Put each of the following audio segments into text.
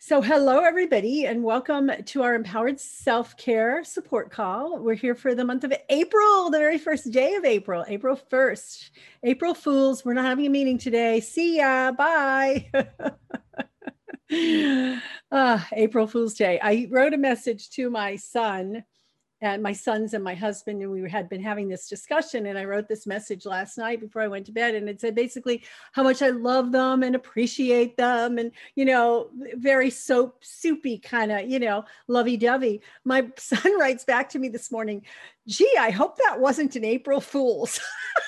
So hello, everybody, and welcome to our Empowered Self-Care Support Call. We're here for the month of April, the very first day of April, April 1st. April Fools, we're not having a meeting today. See ya, bye. April Fool's Day. I wrote a message to my son and my sons and my husband, and we had been having this discussion, and I wrote this message last night before I went to bed, and it said basically how much I love them and appreciate them, and very soupy kind of lovey-dovey. My son writes back to me this morning, gee, I hope that wasn't an April Fool's.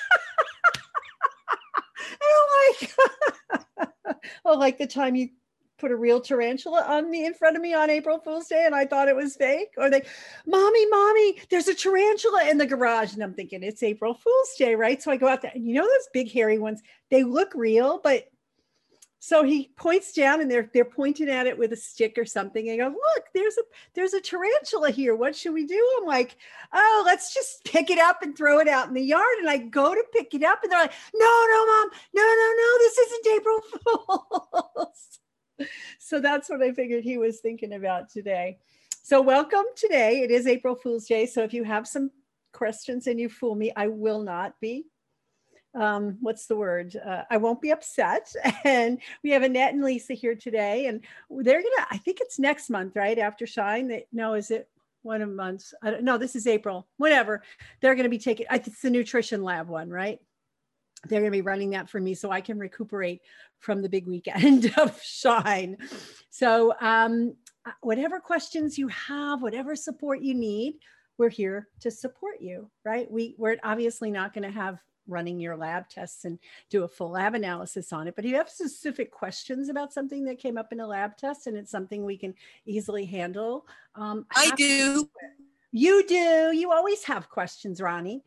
And I'm like, oh, like the time you put a real tarantula in front of me on April Fool's Day and I thought it was fake. Or mommy, there's a tarantula in the garage. And I'm thinking it's April Fool's Day, right? So I go out there and those big hairy ones, they look real, but so he points down and they're pointing at it with a stick or something. And I go, look, there's a tarantula here. What should we do? I'm like, oh, let's just pick it up and throw it out in the yard. And I go to pick it up and they're like, no, Mom, no, this isn't April Fool's. So that's what I figured he was thinking about today. So welcome today. It is April Fool's Day. So if you have some questions and you fool me, I will not be. What's the word? I won't be upset. And we have Annette and Lisa here today. And they're going to, I think it's next month, right? After Shine. Is it one of months? I don't know. This is April, whatever. They're going to be taking, I think it's the nutrition lab one, right? They're going to be running that for me so I can recuperate from the big weekend of Shine. So whatever questions you have, whatever support you need, we're here to support you, right? We're obviously not going to have running your lab tests and do a full lab analysis on it. But if you have specific questions about something that came up in a lab test and it's something we can easily handle. I do. You do. You always have questions, Ronnie.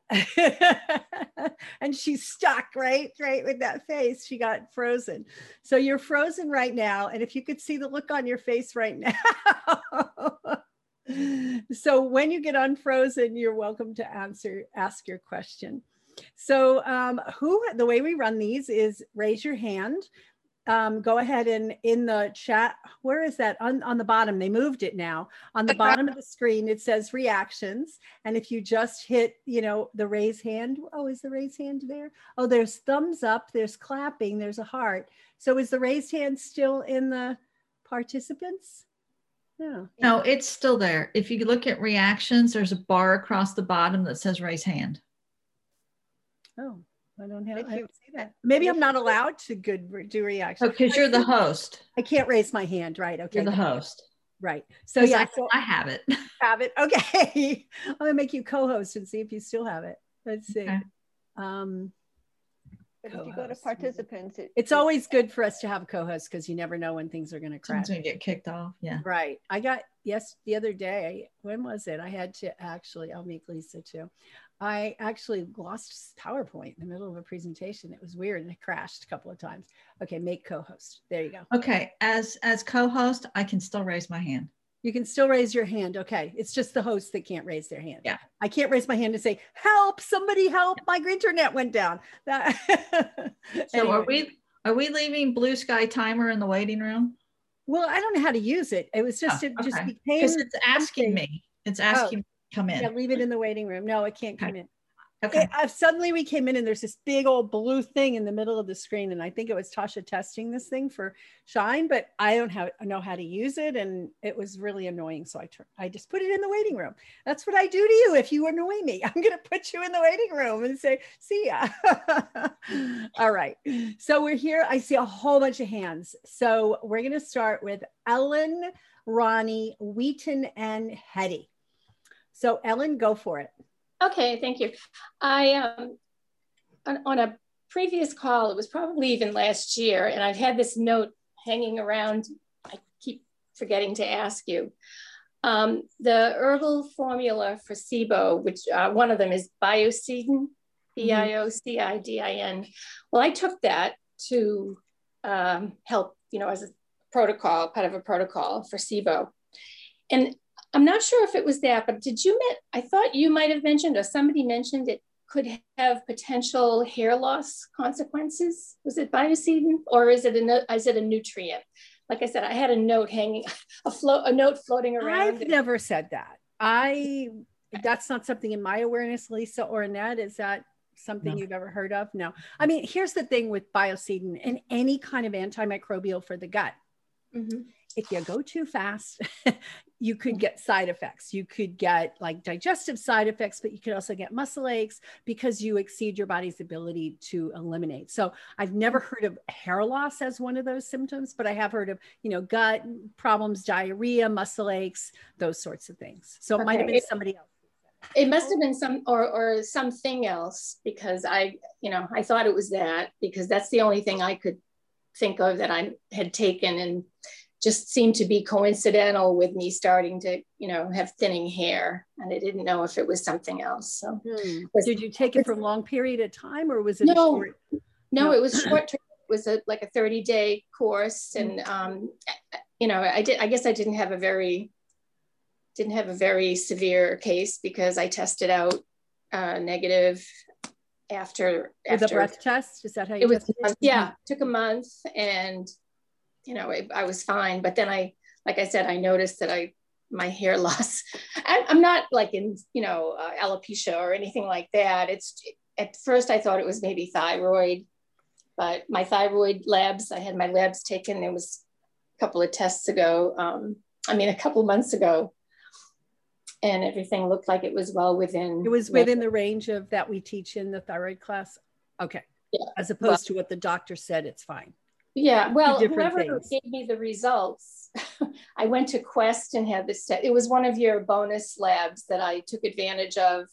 And she's stuck right with that face. She got frozen. So you're frozen right now. And if you could see the look on your face right now. So when you get unfrozen, you're welcome to ask your question. So the way we run these is raise your hand. Go ahead and in the chat, where is that? On the bottom, they moved it now. On the bottom of the screen, it says reactions. And if you just hit, the raise hand, oh, is the raise hand there? Oh, there's thumbs up, there's clapping, there's a heart. So is the raised hand still in the participants? No, it's still there. If you look at reactions, there's a bar across the bottom that says raise hand. Oh. I don't see that. Maybe I'm not allowed to do reactions. Because you're the host. I can't raise my hand, right? Okay. You're the host. Right. So yeah, I have it. Have it. Okay. I'm gonna make you co-host and see if you still have it. Let's see. Okay. But if you go to participants, it's always good for us to have a co-host because you never know when things are gonna crash. Something's gonna get kicked off. Yeah. Right. I got the other day. When was it? I had to I'll make Lisa too. I actually lost PowerPoint in the middle of a presentation. It was weird and it crashed a couple of times. Okay, make co-host. There you go. Okay, as co-host, I can still raise my hand. You can still raise your hand. Okay, it's just the host that can't raise their hand. Yeah, I can't raise my hand and say, "Help! Somebody help! My internet went down." So anyway. Are we leaving Blue Sky Timer in the waiting room? Well, I don't know how to use it. It was just just became because it's asking me. It's asking me to come in. Yeah, leave it in the waiting room. No, it can't come in. Okay. Suddenly we came in and there's this big old blue thing in the middle of the screen. And I think it was Tasha testing this thing for Shine, but I don't know how to use it. And it was really annoying. So I just put it in the waiting room. That's what I do to you. If you annoy me, I'm going to put you in the waiting room and say, see ya. All right. So we're here. I see a whole bunch of hands. So we're going to start with Ellen, Ronnie, Wheaton, and Hetty. So Ellen, go for it. Okay, thank you. I on a previous call, it was probably even last year, and I've had this note hanging around. I keep forgetting to ask you. The herbal formula for SIBO, which one of them is Biocidin, Biocidin. Well, I took that to help, as a protocol, part of a protocol for SIBO. And I'm not sure if it was that, but I thought you might have mentioned, or somebody mentioned it could have potential hair loss consequences. Was it Biocidin, or is it a nutrient? like I said, I had a note hanging, a note floating around. I've never said that. That's not something in my awareness, Lisa or Annette. Is that something you've ever heard of? No. I mean, here's the thing with Biocidin and any kind of antimicrobial for the gut. Mm-hmm. If you go too fast, you could get side effects. You could get like digestive side effects, but you could also get muscle aches because you exceed your body's ability to eliminate. So I've never heard of hair loss as one of those symptoms, but I have heard of, gut problems, diarrhea, muscle aches, those sorts of things. So it might have been somebody else. It must have been or something else, because I thought it was that, because that's the only thing I could think of that I had taken, and just seemed to be coincidental with me starting to, have thinning hair. And I didn't know if it was something else. So did you take it for a long period of time, or was it a short? No, it was short term. It was like a 30-day course. And, I guess I didn't have a very severe case, because I tested out negative after the breath test. Is that how you it was? tested it? Yeah, took a month, and I was fine. But then like I said, I noticed that my hair loss. I'm not like in alopecia or anything like that. At first I thought it was maybe thyroid, but my thyroid labs, I had my labs taken. There was a couple of months ago. And everything looked like it was well within. It was within the range of that we teach in the thyroid class. Okay. Yeah. As opposed to what the doctor said, it's fine. Yeah. Well, whoever gave me the results, I went to Quest and had this. It was one of your bonus labs that I took advantage of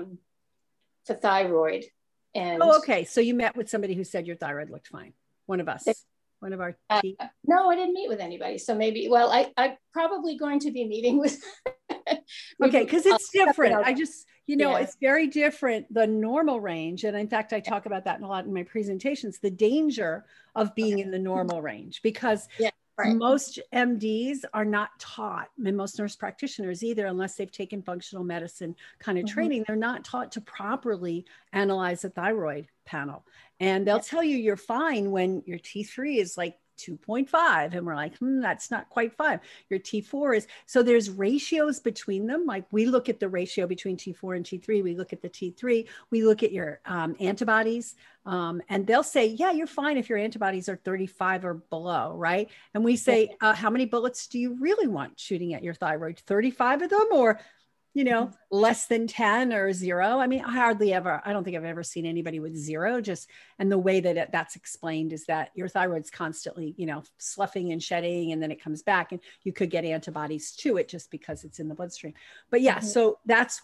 for thyroid. And okay. So you met with somebody who said your thyroid looked fine. One of us. One of our team. No, I didn't meet with anybody. So maybe, I'm probably going to be meeting with. Okay, because it's different. I just, it's very different, the normal range. And in fact, I talk about that a lot in my presentations, the danger of being in the normal range, because most MDs are not taught, and most nurse practitioners either, unless they've taken functional medicine kind of training, they're not taught to properly analyze a thyroid panel. And they'll tell you you're fine when your T3 is like 2.5, and we're like, that's not quite 5. Your T4 is, so there's ratios between them. Like we look at the ratio between T4 and T3, we look at the T3, we look at your antibodies, and they'll say, yeah, you're fine if your antibodies are 35 or below, right? And we say, how many bullets do you really want shooting at your thyroid? 35 of them, or less than 10 or 0. I mean, I don't think I've ever seen anybody with 0, and the way that that's explained is that your thyroid's constantly, sloughing and shedding, and then it comes back, and you could get antibodies to it just because it's in the bloodstream. But yeah, so that's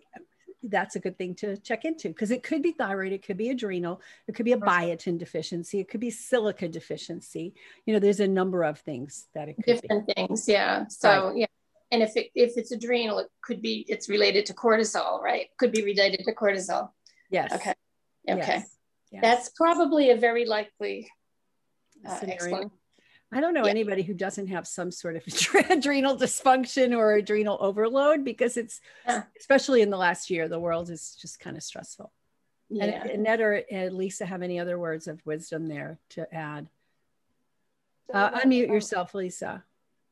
a good thing to check into, because it could be thyroid, it could be adrenal, it could be a biotin deficiency, it could be silica deficiency. There's a number of things that it could different be. Things. Yeah. So, yeah. And if it's adrenal, it's related to cortisol, right? Could be related to cortisol. Yes. Okay. Yes. That's probably a very likely explanation. I don't know anybody who doesn't have some sort of adrenal dysfunction or adrenal overload, because it's, especially in the last year, the world is just kind of stressful. Yeah. And Annette or Lisa have any other words of wisdom there to add? Unmute yourself, Lisa.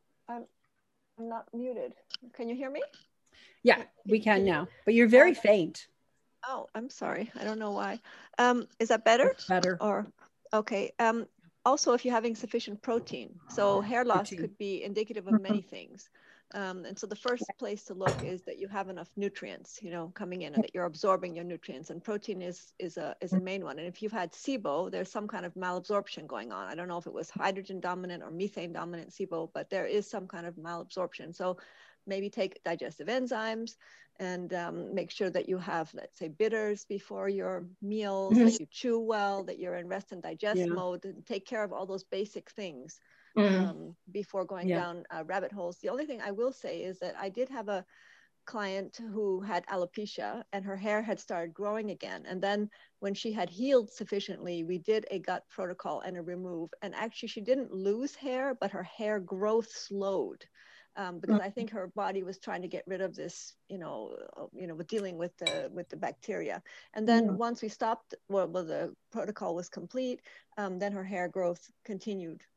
I'm not muted. Can you hear me? Yeah, we can now, but you're very faint. Oh, I'm sorry. I don't know why. Is that better? It's better. Or, okay. Also, if you're having sufficient protein, so hair loss could be indicative of many things. And so the first place to look is that you have enough nutrients, coming in, and that you're absorbing your nutrients. And protein is a main one. And if you've had SIBO, there's some kind of malabsorption going on. I don't know if it was hydrogen dominant or methane dominant SIBO, but there is some kind of malabsorption. So maybe take digestive enzymes and make sure that you have, let's say, bitters before your meals, that you chew well, that you're in rest and digest mode, and take care of all those basic things. Before going down rabbit holes. The only thing I will say is that I did have a client who had alopecia, and her hair had started growing again. And then when she had healed sufficiently, we did a gut protocol and a remove. And actually, she didn't lose hair, but her hair growth slowed. Because I think her body was trying to get rid of this, with dealing with the bacteria. And then once we stopped, the protocol was complete, then her hair growth continued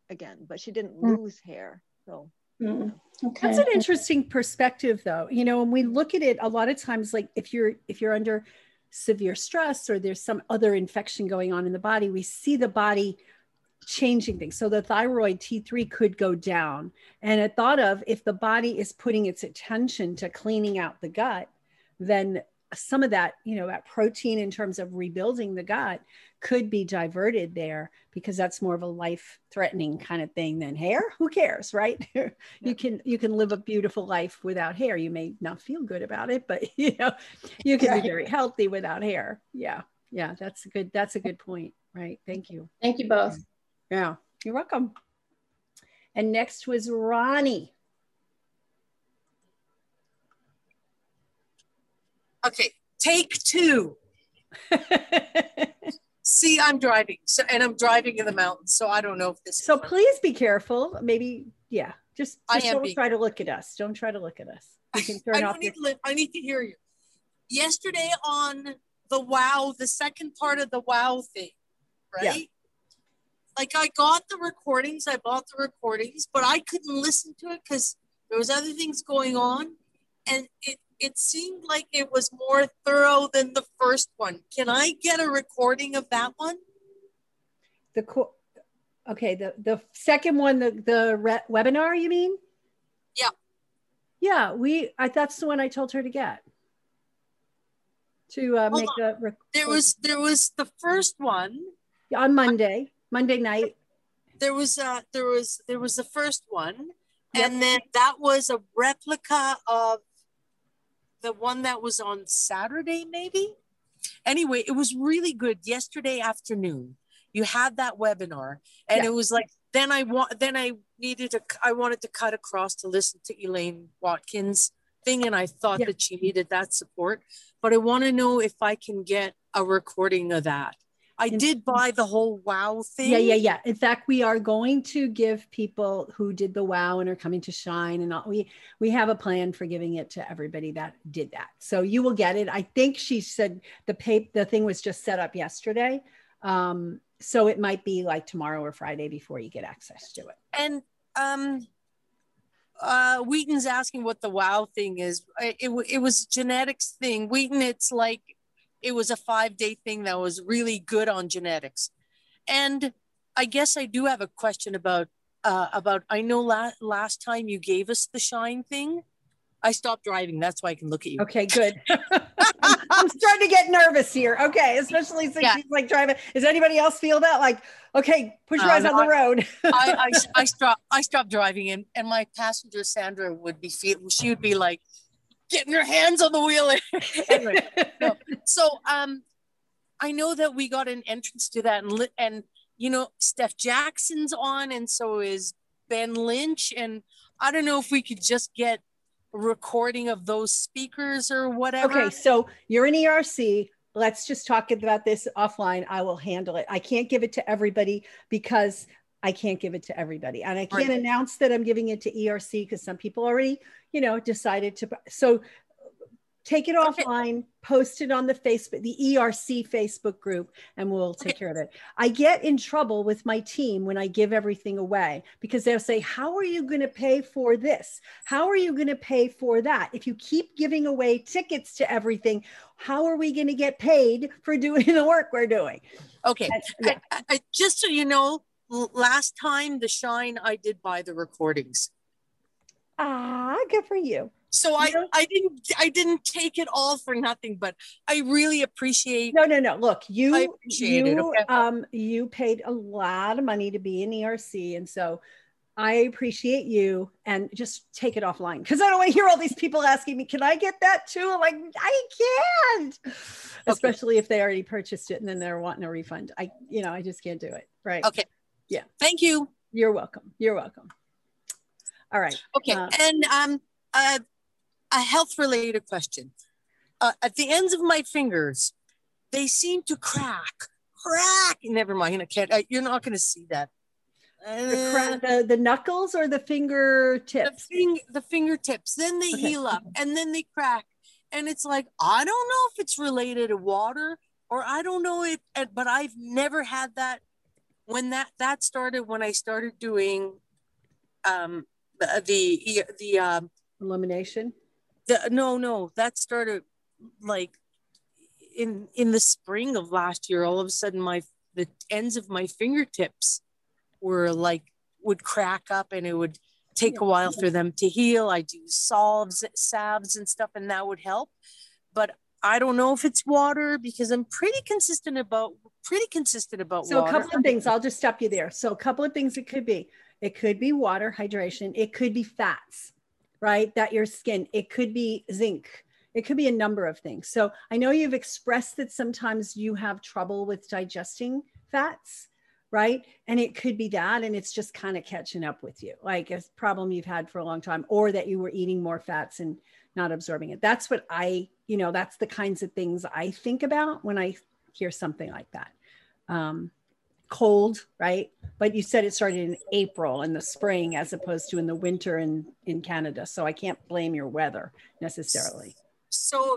again, but she didn't lose hair. So Okay. That's an interesting perspective, though. You know, when we look at it, a lot of times, like if you're under severe stress or there's some other infection going on in the body, we see the body changing things. So the thyroid T3 could go down. And it thought of, if the body is putting its attention to cleaning out the gut, then some of that, you know, that protein in terms of rebuilding the gut could be diverted there, because that's more of a life-threatening kind of thing than hair. Who cares, right? You can live a beautiful life without hair. You may not feel good about it, but you know, you can be very healthy without hair. Yeah. Yeah. That's a good point. Right. Thank you. Thank you both. Yeah. You're welcome. And next was Ronnie. Okay, take two. See, I'm driving, and I'm driving in the mountains, so I don't know if this. So please be careful. Maybe, yeah. Just don't try to look at us. Don't try to look at us. You can turn off. I need to hear you. Yesterday on the WOW, the second part of the WOW thing, right? Yeah. Like I got the recordings, I bought the recordings, but I couldn't listen to it because there was other things going on, and it seemed like it was more thorough than the first one. Can I get a recording of that one? Okay, the second one, the webinar, you mean? Yeah. Yeah, that's the one I told her to get. To make the there was the first one on Monday night. There was the first one, yep. And then that was a replica of the one that was on Saturday, maybe. Anyway, it was really good. Yesterday afternoon, you had that webinar, and it was like, I wanted to cut across to listen to Elaine Watkins' thing, and I thought that she needed that support. But I want to know if I can get a recording of that. I did buy the whole WOW thing. Yeah. In fact, we are going to give people who did the WOW and are coming to Shine, and all, we have a plan for giving it to everybody that did that. So you will get it. I think she said the thing was just set up yesterday. So it might be like tomorrow or Friday before you get access to it. And Wheaton's asking what the WOW thing is. It was a genetics thing. Wheaton, it's like, it was a 5-day thing that was really good on genetics. And I guess I do have a question about I know last time you gave us the Shine thing. I stopped driving. That's why I can look at you. Okay, good. I'm starting to get nervous here. Okay, especially since she's like driving. Does anybody else feel that? Like, okay, put your eyes on the road. I stopped driving, and my passenger Sandra would be like, getting her hands on the wheel. Anyway, no. So I know that we got an entrance to that, and you know, Steph Jackson's on, and so is Ben Lynch, and I don't know if we could just get a recording of those speakers or whatever. Okay, so you're an ERC. Let's just talk about this offline. I will handle it. I can't give it to everybody because I can't give it to everybody. And I can't announce that I'm giving it to ERC because some people already, you know, decided to. So take it offline, post it on the ERC Facebook group, and we'll take care of it. I get in trouble with my team when I give everything away because they'll say, how are you going to pay for this? How are you going to pay for that? If you keep giving away tickets to everything, how are we going to get paid for doing the work we're doing? Okay. I just so you know, last time the Shine, I did buy the recordings. Good for you. So I didn't take it all for nothing, but I really appreciate. No. Look, you paid a lot of money to be in ERC, and so I appreciate you. And just take it offline because I don't want to hear all these people asking me, "Can I get that too?" I'm like, I can't, especially if they already purchased it and then they're wanting a refund. I just can't do it. Right? Okay. Yeah. Thank you. You're welcome. All right. Okay. And a health-related question. At the ends of my fingers, they seem to crack. Never mind. I can't. You're not going to see that. The knuckles or the fingertips? The fingertips. Then they heal up, and then they crack. And it's like, I don't know if it's related to water, or I don't know if. But I've never had that when that started, when I started doing the elimination. No, that started like in the spring of last year. All of a sudden, the ends of my fingertips were like would crack up, and it would take a while for them to heal. I do salves and stuff, and that would help. But I don't know if it's water, because I'm pretty consistent about so water. A couple of things, I'll just stop you there. So a couple of things it could be water, hydration. It could be fats, right? That your skin, it could be zinc. It could be a number of things. So I know you've expressed that sometimes you have trouble with digesting fats, right? And it could be that, and it's just kind of catching up with you, like a problem you've had for a long time, or that you were eating more fats and not absorbing it. That's what that's the kinds of things I think about when I hear something like that. Cold, right? But you said it started in April in the spring as opposed to in the winter in Canada. So I can't blame your weather necessarily. So,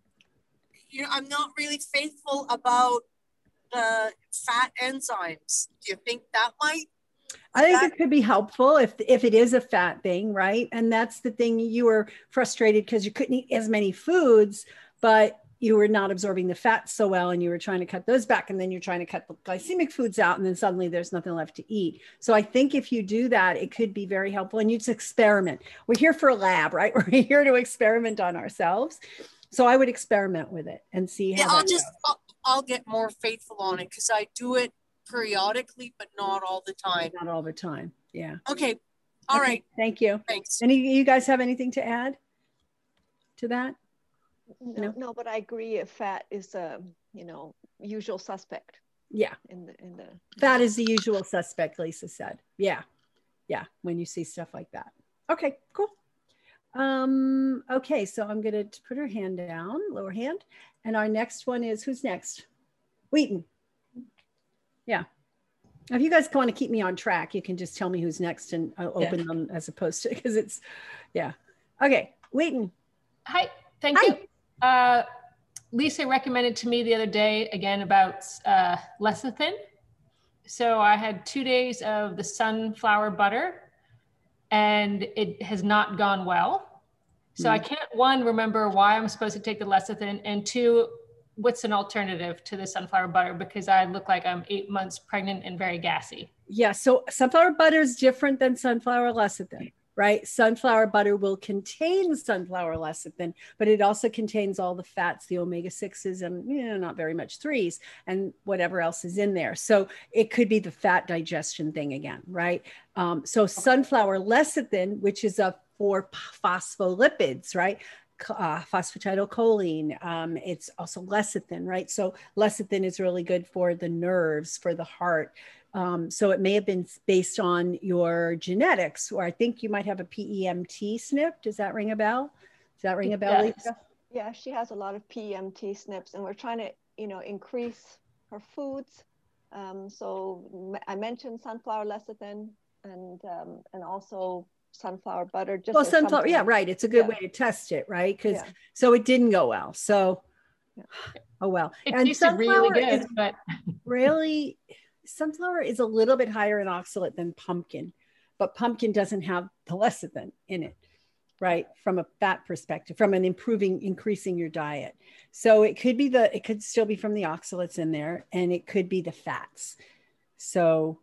I'm not really faithful about the fat enzymes. Do you think that might? I think it could be helpful if it is a fat thing, right? And that's the thing, you were frustrated because you couldn't eat as many foods, but you were not absorbing the fat so well, and you were trying to cut those back, and then you're trying to cut the glycemic foods out, and then suddenly there's nothing left to eat. So I think if you do that, it could be very helpful, and you just experiment. We're here for a lab, right? We're here to experiment on ourselves. So I would experiment with it and see how I'll get more faithful on it, because I do it periodically, but not all the time. Not all the time. Yeah. Okay. All right. Thank you. Thanks. You guys have anything to add to that? No, but I agree. If fat is usual suspect. Yeah. In the fat is the usual suspect, Lisa said. Yeah. Yeah. When you see stuff like that. Okay, cool. Okay, so I'm gonna put her hand down, lower hand. And our next one is, who's next? Wheaton. Yeah. If you guys want to keep me on track, you can just tell me who's next, and I'll open them as opposed to, because it's, yeah. Okay, Wheaton. Hi, thank you. Lisa recommended to me the other day again about lecithin. So I had 2 days of the sunflower butter, and it has not gone well. So I can't, one, remember why I'm supposed to take the lecithin, and two, what's an alternative to the sunflower butter, because I look like I'm 8 months pregnant and very gassy. Yeah, so sunflower butter is different than sunflower lecithin, right? Sunflower butter will contain sunflower lecithin, but it also contains all the fats, the omega-6s, and not very much 3s, and whatever else is in there. So it could be the fat digestion thing again, right? So sunflower lecithin, which is for phospholipids, right? Phosphatidylcholine. It's also lecithin, right? So lecithin is really good for the nerves, for the heart. So it may have been based on your genetics, or I think you might have a PEMT SNP. Does that ring a bell? Does that ring a bell, Lisa? Yeah, she has a lot of PEMT SNPs, and we're trying to, increase her foods. So I mentioned sunflower lecithin and also sunflower butter. Just sunflower, yeah, right. It's a good way to test it, right? Because so it didn't go well. So, oh well. It tasted really good, but really, sunflower is a little bit higher in oxalate than pumpkin, but pumpkin doesn't have the lecithin in it, right? From a fat perspective, from an increasing your diet. So it could still be from the oxalates in there, and it could be the fats. So,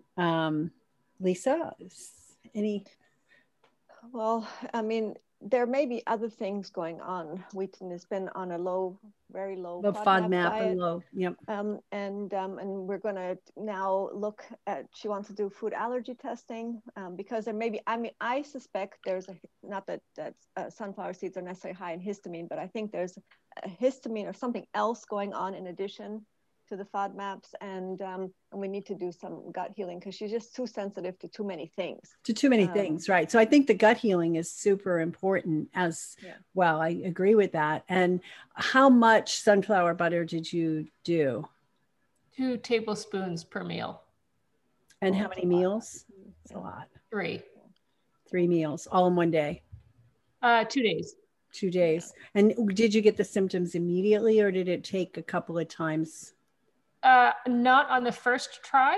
Lisa, any? Well, I mean, there may be other things going on. Wheaton has been on a very low FODMAP diet. And low, yep. And we're going to now look at, she wants to do food allergy testing, because there may be, I suspect there's not that sunflower seeds are necessarily high in histamine, but I think there's a histamine or something else going on in addition to the FODMAPs, and we need to do some gut healing, because she's just too sensitive to too many things. Things, right? So I think the gut healing is super important as well. I agree with that. And how much sunflower butter did you do? 2 tablespoons per meal. And how many meals? It's a lot. 3. 3 meals, all in one day? 2 days. 2 days. And did you get the symptoms immediately, or did it take a couple of times? Not on the first try.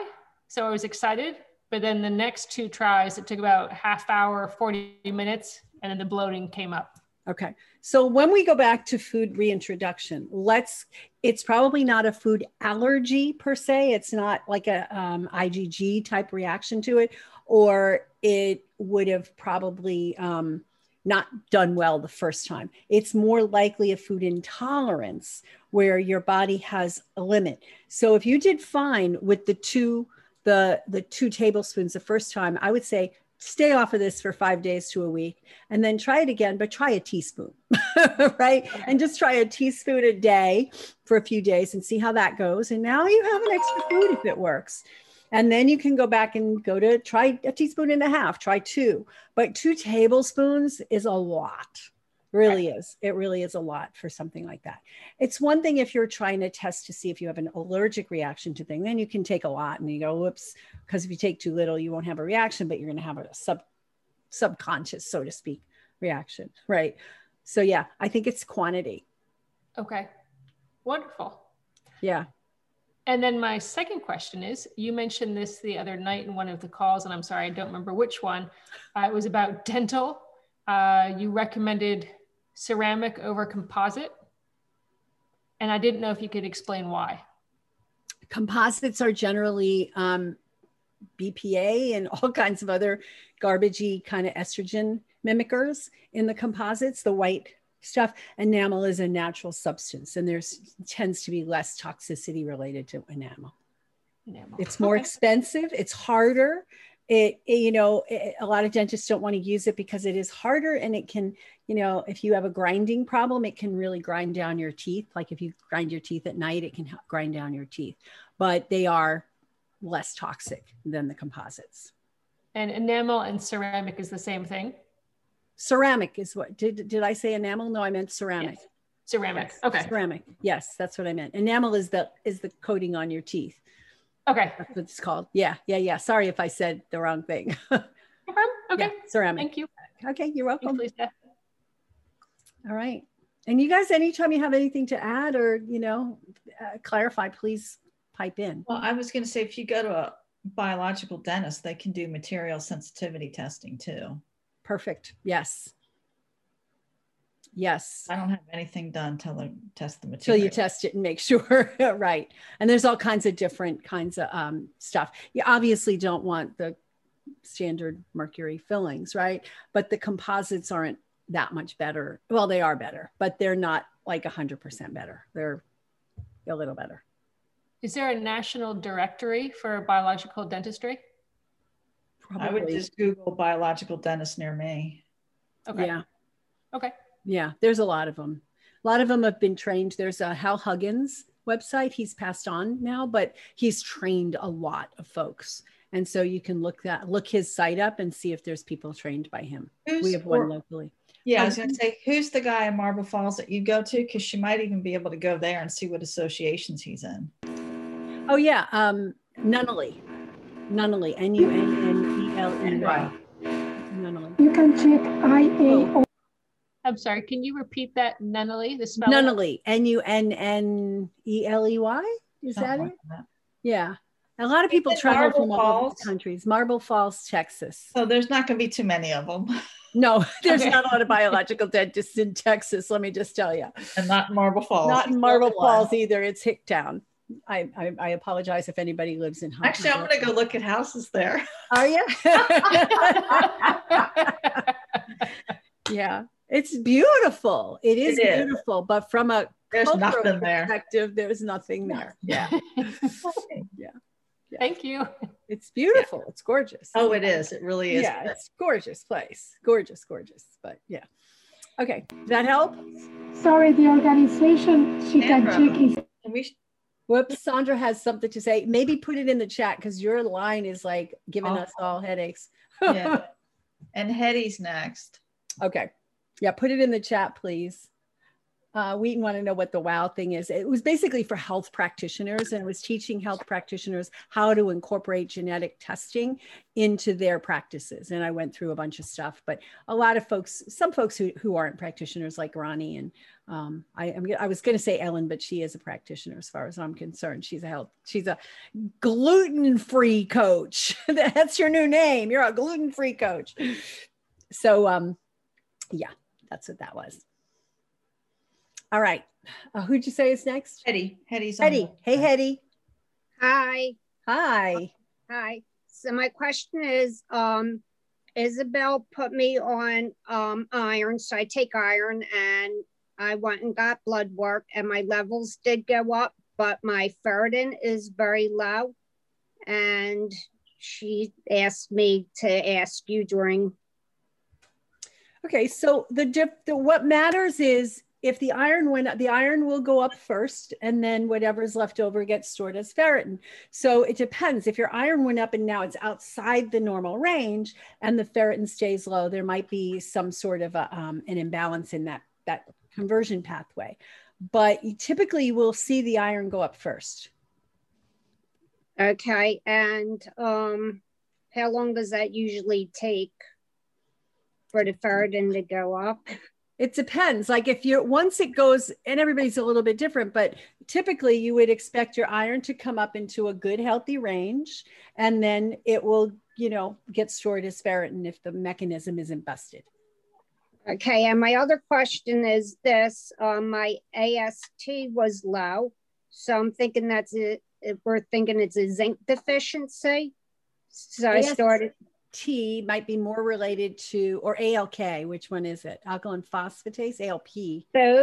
So I was excited, but then the next 2 tries, it took about half hour, 40 minutes, and then the bloating came up. Okay. So when we go back to food reintroduction, it's probably not a food allergy per se. It's not like a IgG type reaction to it, or it would have probably not done well the first time. It's more likely a food intolerance where your body has a limit. So if you did fine with the 2 tablespoons the first time, I would say stay off of this for 5 days to a week, and then try it again, but try a teaspoon, right? And just try a teaspoon a day for a few days and see how that goes. And now you have an extra food if it works. And then you can go back and try a teaspoon and a half, try 2, but 2 tablespoons is a lot. Really is. It really is a lot for something like that. It's one thing if you're trying to test to see if you have an allergic reaction to thing, then you can take a lot and you go, whoops, because if you take too little, you won't have a reaction, but you're going to have a subconscious, so to speak, reaction, right? So yeah, I think it's quantity. Okay, wonderful. Yeah. And then my second question is, you mentioned this the other night in one of the calls, and I'm sorry, I don't remember which one. It was about dental. You recommended ceramic over composite. And I didn't know if you could explain why. Composites are generally BPA and all kinds of other garbagey kind of estrogen mimickers in the composites, the white stuff. Enamel is a natural substance, and tends to be less toxicity related to enamel. It's more expensive. It's harder. A lot of dentists don't want to use it because it is harder, and it can, if you have a grinding problem, it can really grind down your teeth. Like if you grind your teeth at night, it can grind down your teeth, but they are less toxic than the composites. And enamel and ceramic is the same thing? Ceramic is what, did I say enamel? No, I meant ceramic. Yes. Ceramic. Yes. Okay. Ceramic. Yes, that's what I meant. Enamel is the coating on your teeth. Okay. That's what it's called. Yeah. Sorry if I said the wrong thing. Okay. Yeah, ceramic. Thank you. Okay, you're welcome. Thanks, Lisa. All right. And you guys, anytime you have anything to add or, clarify, please pipe in. Well, I was going to say, if you go to a biological dentist, they can do material sensitivity testing too. Perfect. Yes. Yes. I don't have anything done till they test the material. Till you test it and make sure. Right. And there's all kinds of different kinds of stuff. You obviously don't want the standard mercury fillings, right? But the composites aren't that much better. Well, they are better, but they're not like 100% better. They're a little better. Is there a national directory for biological dentistry? Probably. I would just Google biological dentist near me. Okay. Yeah. Okay. Yeah, there's a lot of them. A lot of them have been trained. There's a Hal Huggins website. He's passed on now, but he's trained a lot of folks. And so you can look his site up and see if there's people trained by him. We have one locally. Yeah, I was going to say, who's the guy in Marble Falls that you go to? Because she might even be able to go there and see what associations he's in. Oh, yeah. Nunnally. Nunnely. Nunnely. You can check IAO. I'm sorry, can you repeat that, Nunnally, the spelling? Nunnally, Nunneley. Is that it? Yeah. A lot of people travel from all over the countries. Marble Falls, Texas. So there's not going to be too many of them. No, there's not a lot of biological dentists in Texas, let me just tell you. And not in Marble Falls. Not in Marble Falls either. It's Hicktown. I apologize if anybody lives in Huntsville. Actually, I'm going to go look at houses there. Are you? Yeah. It's beautiful. It is beautiful, but from a cultural perspective, there's nothing there. Yeah. Yeah. Thank you. It's beautiful. It's gorgeous. Oh, it is. It really is. Yeah, it's gorgeous place. Gorgeous. But yeah. Okay. Does that help? Sorry, the organization she can check is. Whoops, Sandra has something to say. Maybe put it in the chat because your line is like giving us all headaches. Yeah. And Hetty's next. Okay. Yeah, put it in the chat, please. Wheaton want to know what the WOW thing is. It was basically for health practitioners, and it was teaching health practitioners how to incorporate genetic testing into their practices. And I went through a bunch of stuff, but a lot of folks, some folks who aren't practitioners like Ronnie, and I was going to say Ellen, but she is a practitioner as far as I'm concerned. She's a gluten-free coach. That's your new name. You're a gluten-free coach. So yeah, that's what that was. All right. Who'd you say is next? Hetty. Hetty. Hey, Hetty. Hi. Hi. Hi. So my question is, Isabel put me on iron. So I take iron, and I went and got blood work, and my levels did go up, but my ferritin is very low. And she asked me to ask you during. Okay. So what matters is, if the iron went up, the iron will go up first, and then whatever's left over gets stored as ferritin. So it depends. If your iron went up and now it's outside the normal range and the ferritin stays low, there might be some sort of an imbalance in that conversion pathway. But typically you will see the iron go up first. Okay. And how long does that usually take for the ferritin to go up? It depends. Like once it goes, and everybody's a little bit different, but typically you would expect your iron to come up into a good, healthy range, and then it will, get stored as ferritin if the mechanism isn't busted. Okay. And my other question is this, my AST was low. So I'm thinking we're thinking it's a zinc deficiency. So I started. T might be more related to, or ALK, which one is it? Alkaline phosphatase, ALP?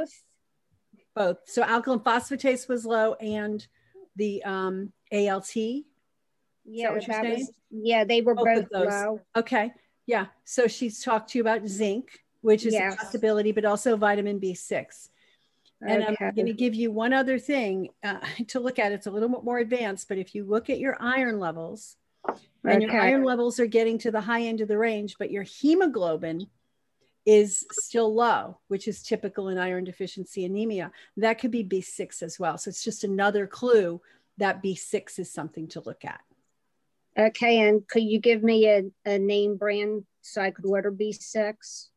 Both. So alkaline phosphatase was low, and the ALT? Yeah, they were both low. Okay. Yeah. So she's talked to you about zinc, which is a possibility, but also vitamin B6. And I'm going to give you one other thing to look at. It's a little bit more advanced, but if you look at your iron levels, and your iron levels are getting to the high end of the range, but your hemoglobin is still low, which is typical in iron deficiency anemia, that could be B6 as well. So it's just another clue that B6 is something to look at. Okay. And could you give me a name brand so I could order B6?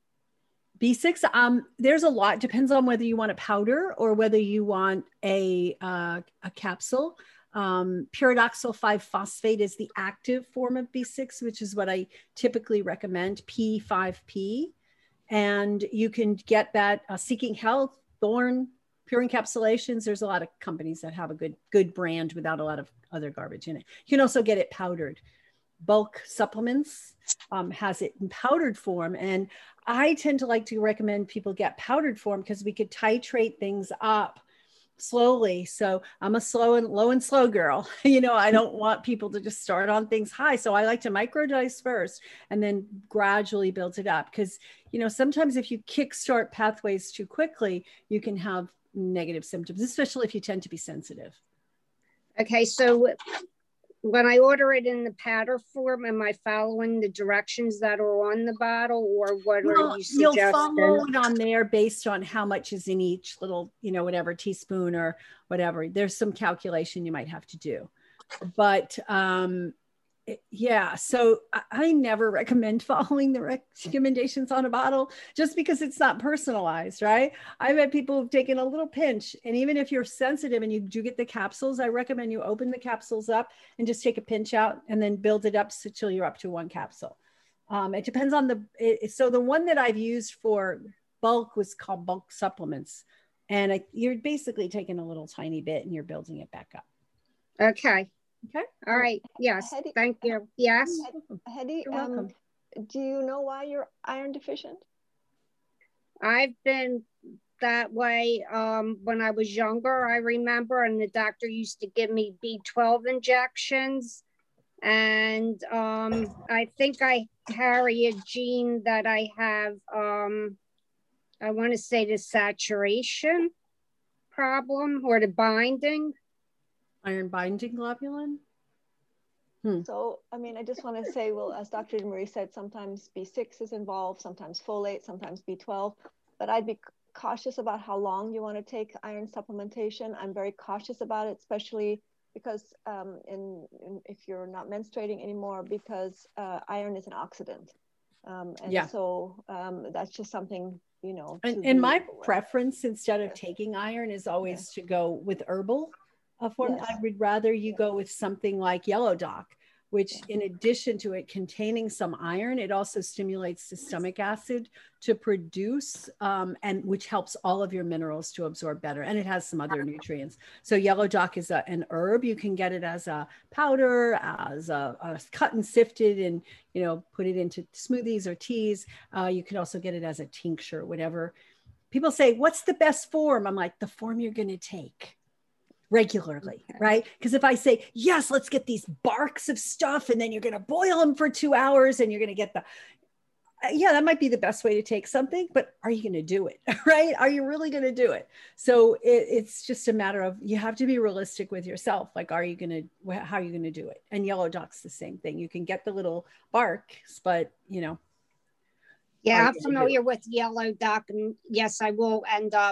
B6, there's a lot. Depends on whether you want a powder or whether you want a capsule. Pyridoxal 5-phosphate is the active form of B6, which is what I typically recommend, P5P. And you can get that Seeking Health, Thorne, Pure Encapsulations. There's a lot of companies that have a good brand without a lot of other garbage in it. You can also get it powdered. Bulk Supplements has it in powdered form. And I tend to like to recommend people get powdered form because we could titrate things up slowly. So I'm a low and slow girl. I don't want people to just start on things high. So I like to microdose first and then gradually build it up. Because, sometimes if you kickstart pathways too quickly, you can have negative symptoms, especially if you tend to be sensitive. Okay. So when I order it in the powder form, am I following the directions that are on the bottle, or what are you suggesting? You'll follow it on there based on how much is in each little, whatever teaspoon or whatever. There's some calculation you might have to do. But so I never recommend following the recommendations on a bottle just because it's not personalized, right? I've had people who've taken a little pinch, and even if you're sensitive and you do get the capsules, I recommend you open the capsules up and just take a pinch out and then build it up till you're up to one capsule. It depends on so the one that I've used for bulk was called Bulk Supplements, and you're basically taking a little tiny bit and you're building it back up. Okay. Okay. All right. Yes. Hetty, thank you. Yes. Hetty, You're welcome. Do you know why you're iron deficient? I've been that way when I was younger, I remember, and the doctor used to give me B12 injections. And I think I carry a gene that I have, I want to say the saturation problem or the binding. Iron binding globulin? So, I just want to say, well, as Dr. Marie said, sometimes B6 is involved, sometimes folate, sometimes B12, but I'd be cautious about how long you want to take iron supplementation. I'm very cautious about it, especially because if you're not menstruating anymore, because iron is an oxidant. So that's just something, you know. And my preference, instead of taking iron, is always to go with herbal form. I would rather you go with something like Yellow Dock, which in addition to it containing some iron, it also stimulates the stomach acid to produce, and which helps all of your minerals to absorb better. And it has some other nutrients. So Yellow Dock is an herb. You can get it as a powder, as a cut and sifted, and, you know, put it into smoothies or teas. You can also get it as a tincture, whatever. People say, what's the best form? I'm like, the form you're going to take regularly, right? Because if I say, yes, let's get these barks of stuff, and then you're going to boil them for 2 hours, and you're going to get the, that might be the best way to take something, but are you going to do it, right? Are you really going to do it? So it's just a matter of, you have to be realistic with yourself. Like, how are you going to do it? And Yellow Dock's the same thing. You can get the little barks, but, you know. Yeah, I'm familiar with Yellow Dock, and yes, I will end up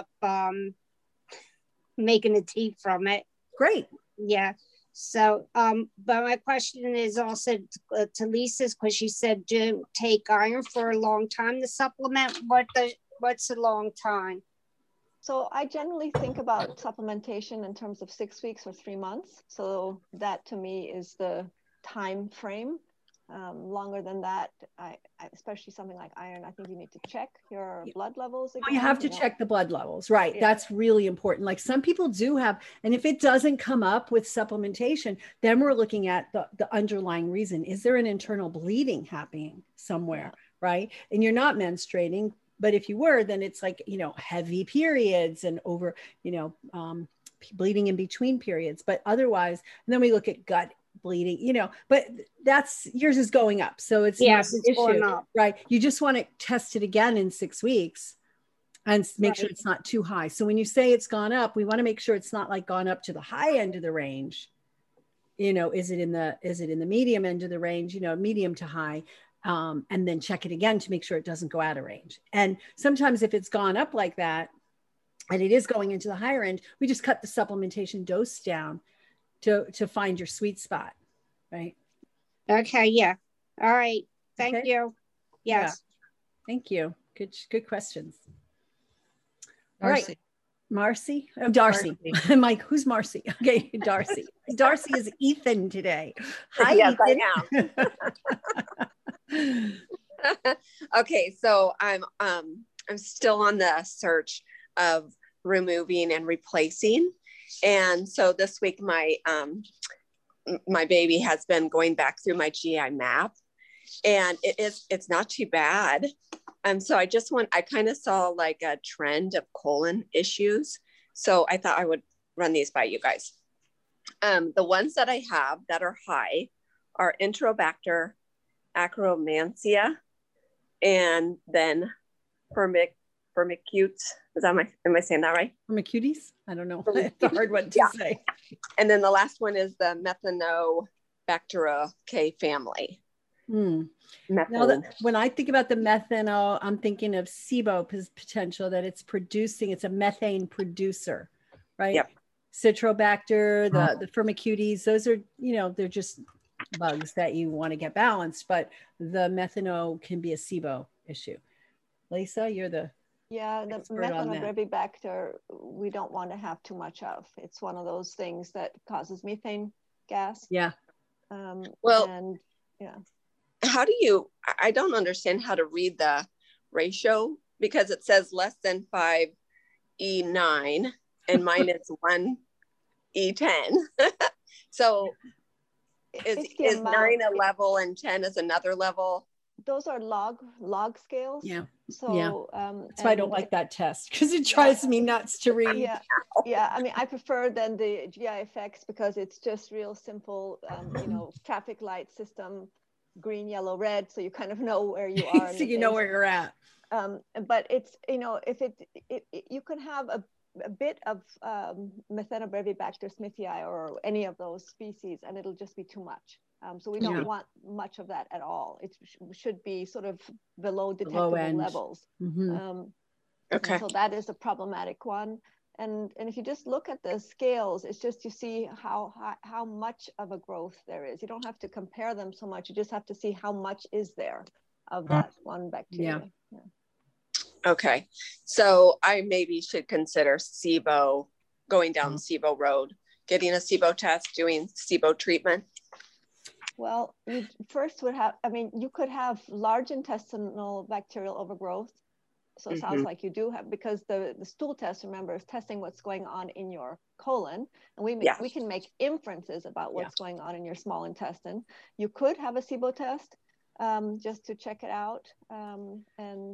making a tea from it. Great. Yeah. So, but my question is also to Lisa's, because she said do take iron for a long time to supplement. What's a long time? So I generally think about supplementation in terms of 6 weeks or 3 months. So that to me is the time frame. Longer than that, I especially something like iron, I think you need to check your blood levels again. Well, you have to check the blood levels, right? Yeah. That's really important. Like, some people do have, and if it doesn't come up with supplementation, then we're looking at the underlying reason. Is there an internal bleeding happening somewhere, right? And you're not menstruating, but if you were, then it's like, you know, heavy periods and over, you know, bleeding in between periods. But otherwise, and then we look at gut bleeding, you know, but that's, yours is going up, so it's not an issue, right? You just want to test it again in 6 weeks and make sure it's not too high. So when you say it's gone up, we want to make sure it's not like gone up to the high end of the range. You know, is it in the medium end of the range, you know, medium to high, and then check it again to make sure it doesn't go out of range. And sometimes if it's gone up like that and it is going into the higher end, we just cut the supplementation dose down to find your sweet spot, right? Okay, yeah. All right. Thank you. Yes. Yeah. Thank you. Good questions. Darcy. All right. Marcy? Oh, Darcy. I'm like, who's Marcy? Okay, Darcy. Darcy is Ethan today. Hi, yes, Ethan. I am. Okay, so I'm still on the search of removing and replacing. And so this week, my baby has been going back through my GI map, and it's not too bad. So I kind of saw like a trend of colon issues. So I thought I would run these by you guys. The ones that I have that are high are Enterobacter, Akkermansia, and then Firmicutes. Am I saying that right? Firmicutes? I don't know. It's a hard one to say. And then the last one is the Methanobacteria family. Now, when I think about the methano, I'm thinking of SIBO potential, that it's a methane producer, right? Yep. Citrobacter, the Firmicutes, those are, you know, they're just bugs that you want to get balanced, but the methano can be a SIBO issue. Lisa, you're the the Methanobrevibacter, we don't want to have too much of. It's one of those things that causes methane gas. Yeah. How do you, I don't understand how to read the ratio, because it says less than 5E9 and mine is 1E10. So is 9 a level and 10 is another level? Those are log scales. Yeah. So that's why I don't like that test, because it drives me nuts to read. Yeah. I mean, I prefer then the GI-FX, because it's just real simple, you know, traffic light system, green, yellow, red. So you kind of know where you are. So you know where you're at. But it's, you know, if you can have a bit of Methanobrevibacter smithii or any of those species, and it'll just be too much. So we don't want much of that at all. It should be sort of below detectable levels. Okay. And so that is a problematic one. And if you just look at the scales, it's just you see how much of a growth there is. You don't have to compare them so much. You just have to see how much is there of that one bacteria. Yeah. Okay. So I maybe should consider SIBO, going down the SIBO road, getting a SIBO test, doing SIBO treatment. Well, you first would have, I mean, you could have large intestinal bacterial overgrowth. So it sounds like you do have, because the stool test, remember, is testing what's going on in your colon. And we can make inferences about what's going on in your small intestine. You could have a SIBO test just to check it out, and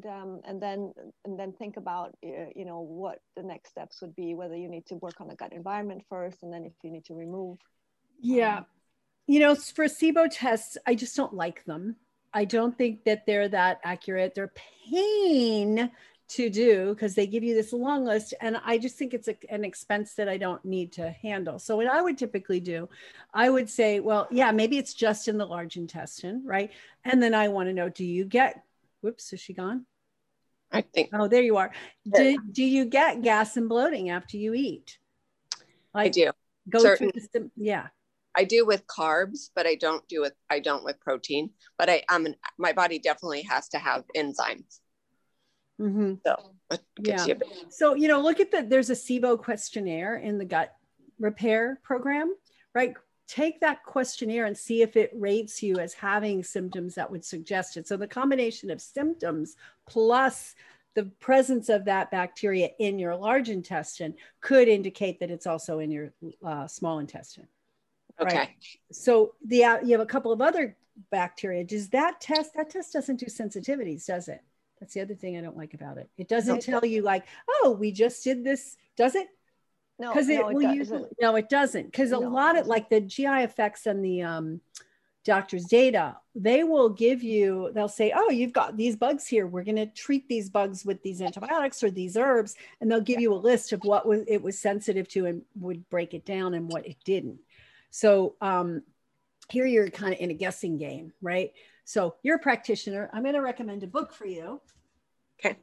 then think about you know, what the next steps would be, whether you need to work on the gut environment first, and then if you need to remove. Yeah, you know, for SIBO tests, I just don't like them. I don't think that they're that accurate. They're pain to do because they give you this long list. And I just think it's an expense that I don't need to handle. So what I would typically do, I would say, well, yeah, maybe it's just in the large intestine, right? And then I want to know, do you get, whoops, is she gone? I think. Oh, there you are. Do you get gas and bloating after you eat? Like, I do. Go through the, yeah. I do with carbs, but I don't with protein. But my body definitely has to have enzymes. Mm-hmm. So yeah. So, you know, look at there's a SIBO questionnaire in the gut repair program, right? Take that questionnaire and see if it rates you as having symptoms that would suggest it. So the combination of symptoms plus the presence of that bacteria in your large intestine could indicate that it's also in your small intestine. Okay. Right? So you have a couple of other bacteria. Does that test doesn't do sensitivities, does it? That's the other thing I don't like about it. It doesn't tell you like, oh, we just did this. Does it? No, because it doesn't. Because a lot of like the GI effects and the doctor's data, they will give you, they'll say, oh, you've got these bugs here. We're going to treat these bugs with these antibiotics or these herbs. And they'll give you a list of what it was sensitive to and would break it down and what it didn't. So here you're kind of in a guessing game, right? So you're a practitioner. I'm going to recommend a book for you. Okay.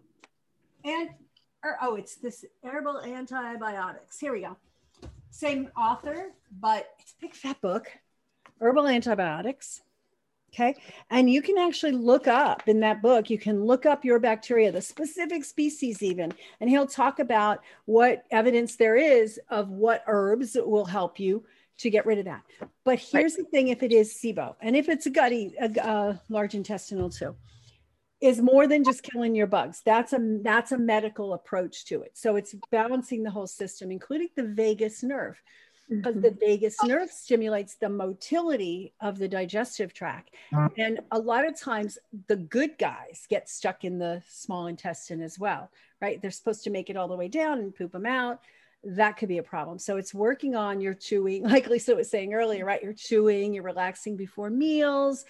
It's this Herbal Antibiotics. Here we go. Same author, but it's a big fat book. Herbal Antibiotics. Okay. And you can actually look up in that book, you can look up your bacteria, the specific species even, and he'll talk about what evidence there is of what herbs will help you to get rid of that. But here's the thing, if it is SIBO, and if it's a large intestinal too, is more than just killing your bugs. That's a medical approach to it. So it's balancing the whole system, including the vagus nerve, because the vagus nerve stimulates the motility of the digestive tract. And a lot of times the good guys get stuck in the small intestine as well, right? They're supposed to make it all the way down and poop them out. That could be a problem. So it's working on your chewing, like Lisa was saying earlier, right? You're chewing, you're relaxing before meals.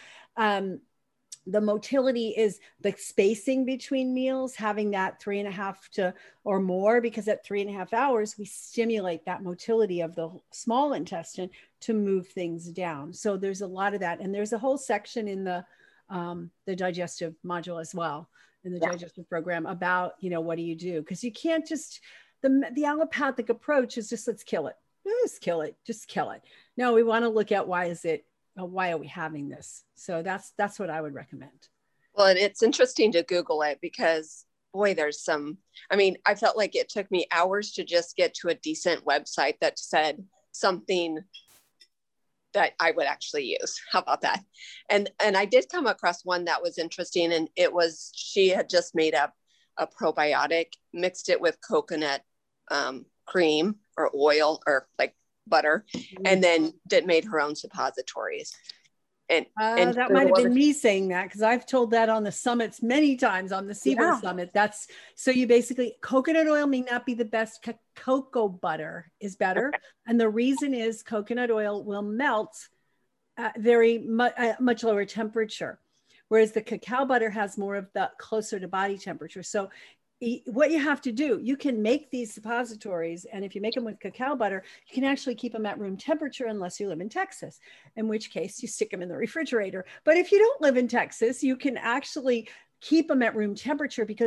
The motility is the spacing between meals, having that 3.5 or more, because at 3.5 hours, we stimulate that motility of the small intestine to move things down. So there's a lot of that. And there's a whole section in the digestive module as well, in the digestive program about, what do you do? Because you can't just, the allopathic approach is just, let's kill it. Just kill it. Just kill it. No, we want to look at why are we having this? So that's what I would recommend. Well, and it's interesting to Google it because boy, there's I felt like it took me hours to just get to a decent website that said something that I would actually use. How about that? And I did come across one that was interesting, and she had just made up a probiotic, mixed it with coconut cream or oil or like butter, and then made her own suppositories. And that might have been me saying that, because I've told that on the summits many times, on the SIBO summit. So you basically, coconut oil may not be the best. Cocoa butter is better. And the reason is coconut oil will melt at much lower temperature, whereas the cacao butter has more of the closer to body temperature. So what you have to do, you can make these suppositories, and if you make them with cacao butter, you can actually keep them at room temperature unless you live in Texas, in which case you stick them in the refrigerator. But if you don't live in Texas, you can actually keep them at room temperature, because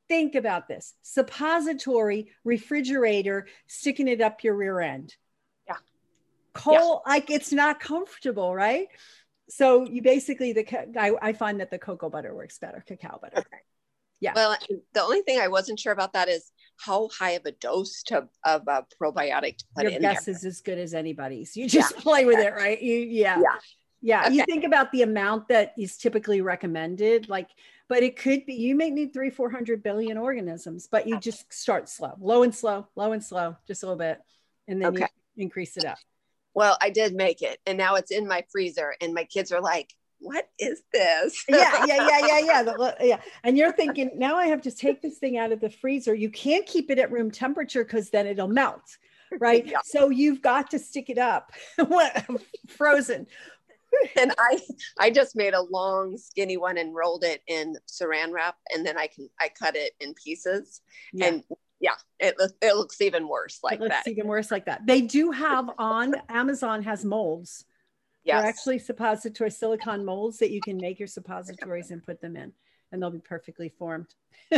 think about this: suppository, refrigerator, sticking it up your rear end. Yeah. Cold, like it's not comfortable, right? So you basically, I find that the cocoa butter works better, cacao butter. Okay. Yeah. Well, the only thing I wasn't sure about that is how high of a dose of a probiotic to put Your in guess there. is as good as anybody's. You just play with it, right? Yeah. Okay. You think about the amount that is typically recommended, like, but it could be, you may need 300-400 billion organisms, but you just start slow, low and slow, just a little bit. And then you increase it up. Well, I did make it, and now it's in my freezer, and my kids are like, what is this? Yeah. And you're thinking, now I have to take this thing out of the freezer. You can't keep it at room temperature because then it'll melt, right? Yeah. So you've got to stick it up frozen. And I just made a long skinny one and rolled it in saran wrap, and then I cut it in pieces. And it looks even worse like that. Even worse like that. They do have on Amazon has molds. They're actually suppository silicone molds that you can make your suppositories and put them in, and they'll be perfectly formed.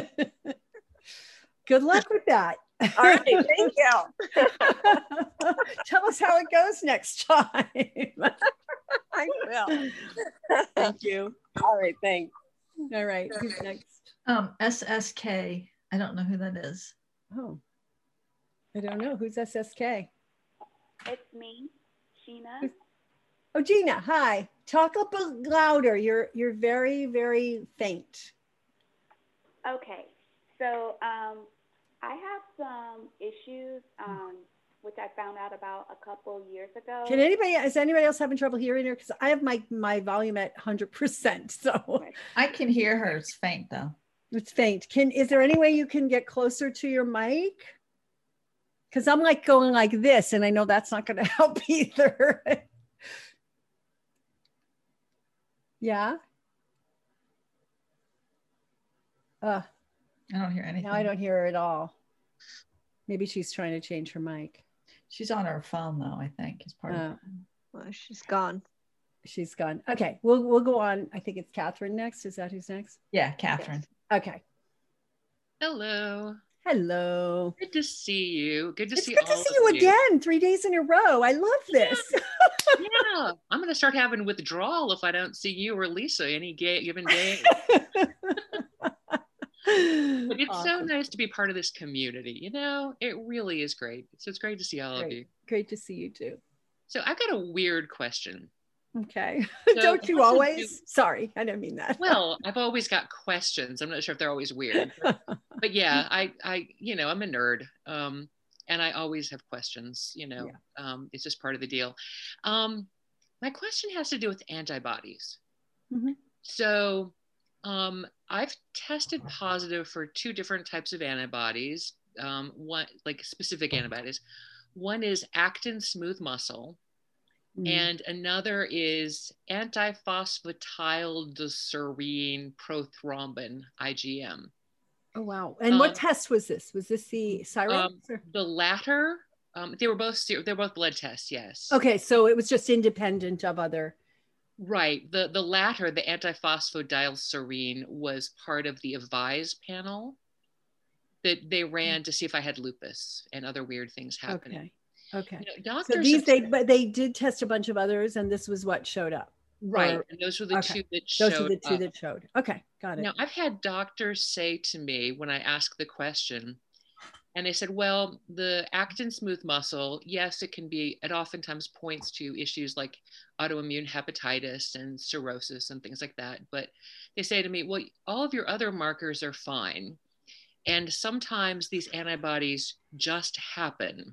Good luck with that. All right, thank you. Tell us how it goes next time. I will. Thank you. All right, thanks. All right, who's next? SSK. I don't know who that is. Oh, I don't know. Who's SSK? It's me, Sheena. Oh, Gina, hi. Talk up louder. You're very, very faint. Okay, so I have some issues which I found out about a couple years ago. Is anybody else having trouble hearing her? Because I have my volume at 100%. So I can hear her. It's faint though. It's faint. Is there any way you can get closer to your mic? Because I'm like going like this, and I know that's not going to help either. Yeah. I don't hear anything. No, I don't hear her at all. Maybe she's trying to change her mic. She's on her phone though, I think, is part of it. Well, she's gone. She's gone. Okay, we'll go on. I think it's Catherine next. Is that who's next? Yeah, Catherine. Yes. Okay. Hello. Hello. Good to see you. Good to see all of you. Good to see you again. 3 days in a row. I love this. Yeah. I'm going to start having withdrawal if I don't see you or Lisa any given day. But it's so nice to be part of this community. You know, it really is great. So it's great to see all of you. Great to see you too. So I've got a weird question. Okay. So don't you always? Sorry, I didn't mean that. Well, I've always got questions. I'm not sure if they're always weird, but yeah, I you know, I'm a nerd. And I always have questions, you know, it's just part of the deal. My question has to do with antibodies. Mm-hmm. So I've tested positive for 2 different types of antibodies, one like specific antibodies. One is actin smooth muscle, and another is antiphosphatidylserine prothrombin, IgM. Oh, wow. And what test was this? Was this the Cyrex? The latter, they're both blood tests, yes. Okay, so it was just independent of other. Right. The latter, the antiphosphatidylserine, was part of the AVISE panel that they ran to see if I had lupus and other weird things happening. Okay. You know, doctors so these they did test a bunch of others, and this was what showed up. Right. And those were the 2 that showed. Those were the 2 that showed. Okay, got it. Now, I've had doctors say to me when I ask the question, and they said, well, the actin smooth muscle, yes, it oftentimes points to issues like autoimmune hepatitis and cirrhosis and things like that. But they say to me, well, all of your other markers are fine. And sometimes these antibodies just happen,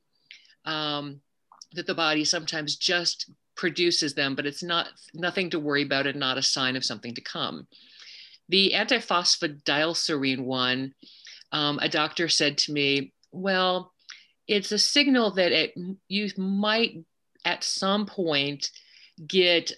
that the body sometimes just produces them, but it's nothing to worry about and not a sign of something to come. The antiphosphatidylserine one, a doctor said to me, well, it's a signal that you might at some point get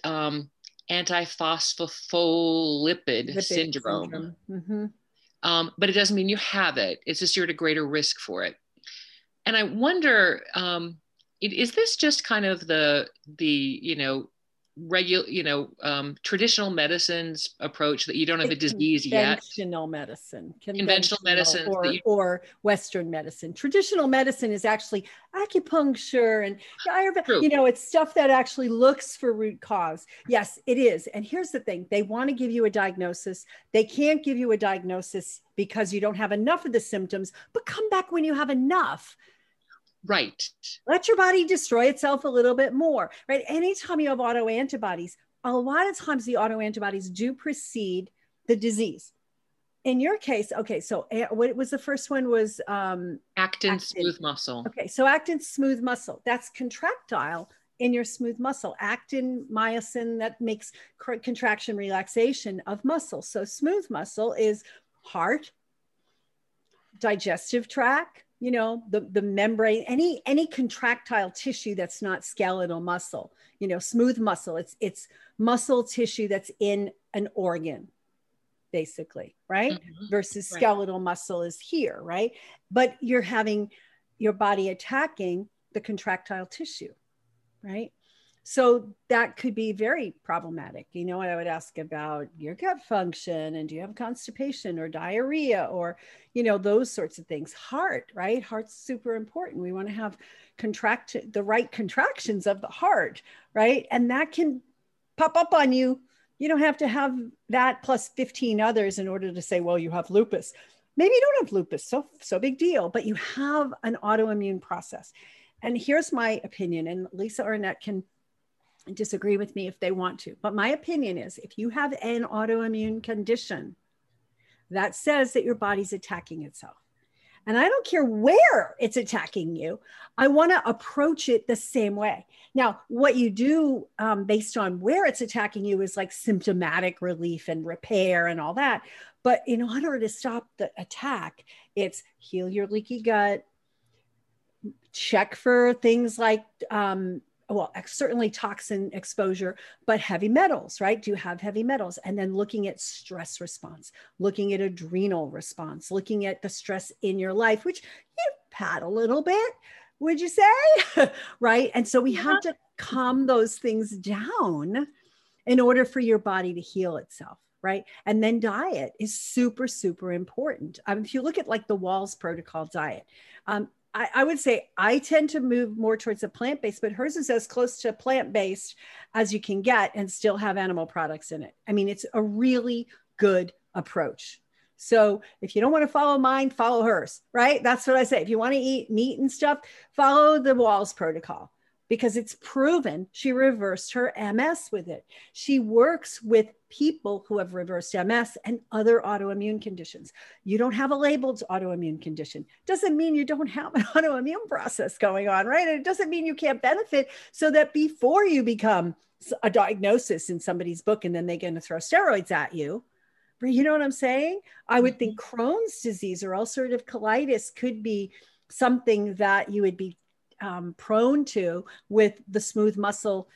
antiphospholipid syndrome. Mm-hmm. But it doesn't mean you have it. It's just you're at a greater risk for it. And I wonder, is this just kind of the you know, traditional medicines approach that you don't have a disease yet. Conventional medicine. Conventional medicine. Or Western medicine. Traditional medicine is actually acupuncture and Ayurveda. It's stuff that actually looks for root cause. Yes, it is. And here's the thing. They want to give you a diagnosis. They can't give you a diagnosis because you don't have enough of the symptoms, but come back when you have enough. Right. Let your body destroy itself a little bit more, right? Anytime you have autoantibodies, a lot of times the autoantibodies do precede the disease. In your case, okay, so what was the first one was? Actin smooth muscle. Okay, so actin smooth muscle, that's contractile in your smooth muscle. Actin, myosin, that makes contraction relaxation of muscle. So smooth muscle is heart, digestive tract, the membrane, any contractile tissue that's not skeletal muscle, smooth muscle, it's muscle tissue that's in an organ, basically, right? Mm-hmm. Versus skeletal muscle is here, right? But you're having your body attacking the contractile tissue, right? So that could be very problematic. I would ask about your gut function and do you have constipation or diarrhea or, those sorts of things. Heart, right? Heart's super important. We want to have the right contractions of the heart, right? And that can pop up on you. You don't have to have that plus 15 others in order to say, well, you have lupus. Maybe you don't have lupus, so big deal, but you have an autoimmune process. And here's my opinion, and Lisa Arnett can disagree with me if they want to, but my opinion is if you have an autoimmune condition, that says that your body's attacking itself. And I don't care where it's attacking you. I want to approach it the same way. Now, what you do based on where it's attacking you is like symptomatic relief and repair and all that. But in order to stop the attack, it's heal your leaky gut, check for things like certainly toxin exposure, but heavy metals, right? Do you have heavy metals? And then looking at stress response, looking at adrenal response, looking at the stress in your life, which you've had a little bit, would you say? Right? And so we have to calm those things down in order for your body to heal itself. Right. And then diet is super, super important. If you look at like the Wahls protocol diet, I would say I tend to move more towards a plant-based, but hers is as close to plant-based as you can get and still have animal products in it. I mean, it's a really good approach. So if you don't want to follow mine, follow hers, right? That's what I say. If you want to eat meat and stuff, follow the Wahls protocol because it's proven she reversed her MS with it. She works with people who have reversed MS and other autoimmune conditions. You don't have a labeled autoimmune condition. Doesn't mean you don't have an autoimmune process going on, right? And it doesn't mean you can't benefit so that before you become a diagnosis in somebody's book and then they're going to throw steroids at you. But you know what I'm saying? I would think Crohn's disease or ulcerative colitis could be something that you would be prone to with the smooth muscle,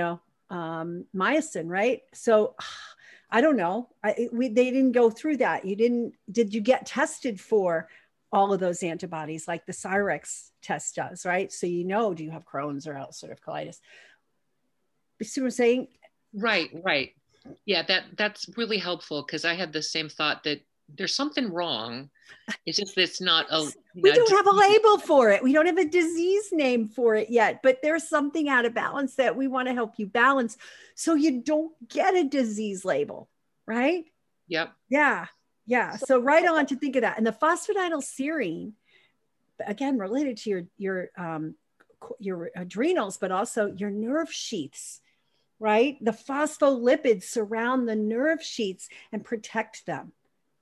myosin, right? So I don't know. They didn't go through that. Did you get tested for all of those antibodies like the Cyrex test does, right? So do you have Crohn's or ulcerative colitis? You see what I'm saying? Right. Yeah, that's really helpful because I had the same thought that there's something wrong. It's just it's not we don't have a label for it. We don't have a disease name for it yet, but there's something out of balance that we want to help you balance so you don't get a disease label, right? Yep. Yeah. So right on to think of that. And the phosphatidylserine, again, related to your adrenals, but also your nerve sheaths, right? The phospholipids surround the nerve sheaths and protect them.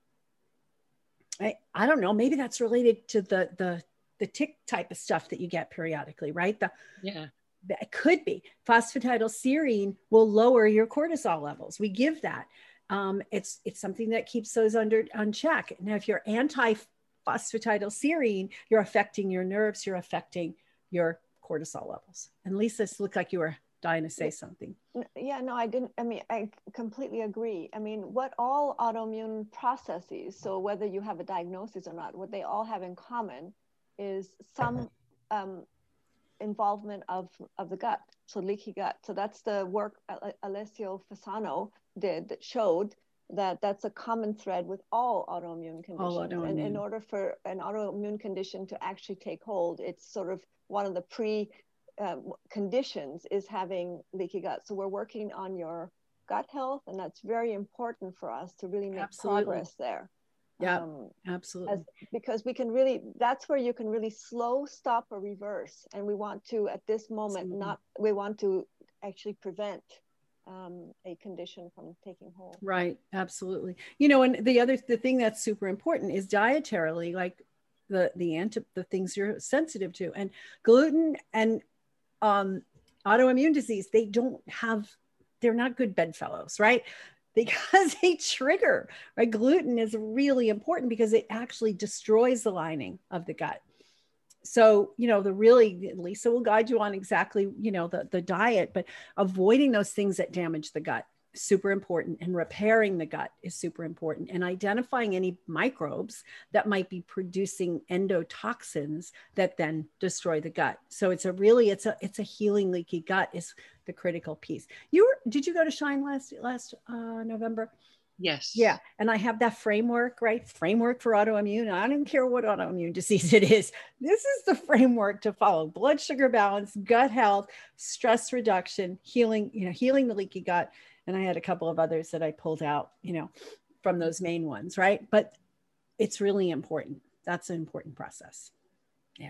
I don't know, maybe that's related to the tick type of stuff that you get periodically, right? It could be. Phosphatidylserine will lower your cortisol levels. We give that. It's something that keeps those on check. Now, if you're anti-phosphatidylserine, you're affecting your nerves, you're affecting your cortisol levels. And Lisa, it looked like you were dying to say something. Yeah, no, I didn't. I mean, I completely agree. I mean, what all autoimmune processes, so whether you have a diagnosis or not, what they all have in common is some involvement of the gut, so leaky gut. So that's the work Alessio Fasano did that showed that that's a common thread with all autoimmune conditions. And in order for an autoimmune condition to actually take hold, it's sort of one of the conditions is having leaky gut. So we're working on your gut health, and that's very important for us to really make progress there. Yeah, absolutely. Because we can really, that's where you can really slow, stop, or reverse. And we want to, at this moment, we want to actually prevent a condition from taking hold. Right, absolutely. You know, and the thing that's super important is dietarily, like the things you're sensitive to, and gluten and autoimmune disease. They're not good bedfellows, right? Because they trigger, right? Gluten is really important because it actually destroys the lining of the gut. So, you know, Lisa will guide you on exactly, you know, the diet, but avoiding those things that damage the gut is super important, and repairing the gut is super important, and identifying any microbes that might be producing endotoxins that then destroy the gut. So it's a healing leaky gut is the critical piece. Did you go to Shine last November? Yes. Yeah. And I have that framework, right? Framework for autoimmune. I don't care what autoimmune disease it is. This is the framework to follow: blood sugar balance, gut health, stress reduction, healing the leaky gut. And I had a couple of others that I pulled out, you know, from those main ones, right? But it's really important. That's an important process. Yeah.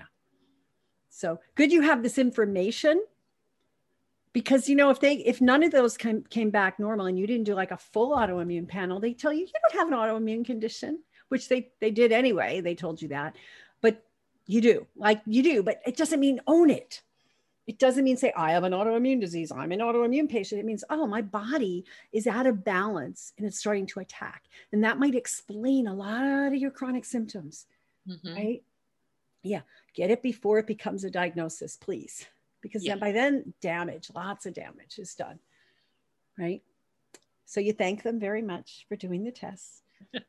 So good you have this information. Because, you know, if none of those came back normal and you didn't do like a full autoimmune panel, they tell you don't have an autoimmune condition, which they did anyway. They told you that, but you do, but it doesn't mean own it. It doesn't mean say, I have an autoimmune disease, I'm an autoimmune patient. It means, oh, my body is out of balance and it's starting to attack. And that might explain a lot of your chronic symptoms, right? Yeah. Get it before it becomes a diagnosis, please. Because then by then lots of damage is done, right? So you thank them very much for doing the tests.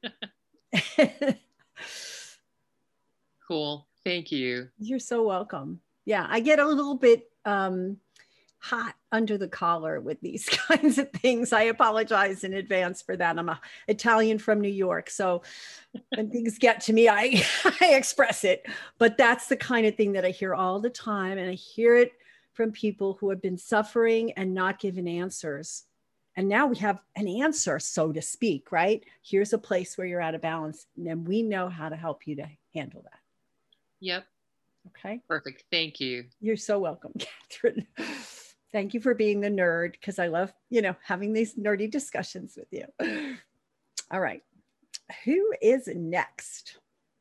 Cool. Thank you. You're so welcome. Yeah, I get a little bit hot under the collar with these kinds of things. I apologize in advance for that. I'm Italian from New York. So when things get to me, I express it. But that's the kind of thing that I hear all the time. And I hear it from people who have been suffering and not given answers. And now we have an answer, so to speak, right? Here's a place where you're out of balance. And we know how to help you to handle that. Yep. Okay. Perfect. Thank you. You're so welcome, Catherine. Thank you for being the nerd, because I love, you know, having these nerdy discussions with you. All right. Who is next?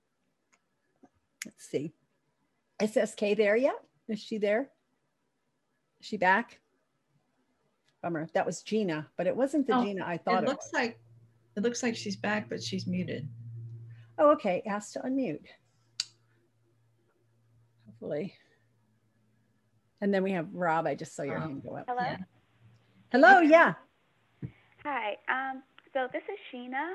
Let's see. Is SK there yet? Is she there? Is she back? Bummer. That was Gina, but it wasn't the Gina I thought it was. It looks like she's back, but she's muted. Oh, okay. Asked to unmute. Hopefully. And then we have Rob. I just saw your hand go up. Hello? Yeah. Hello, yeah. Hi. So this is Sheena.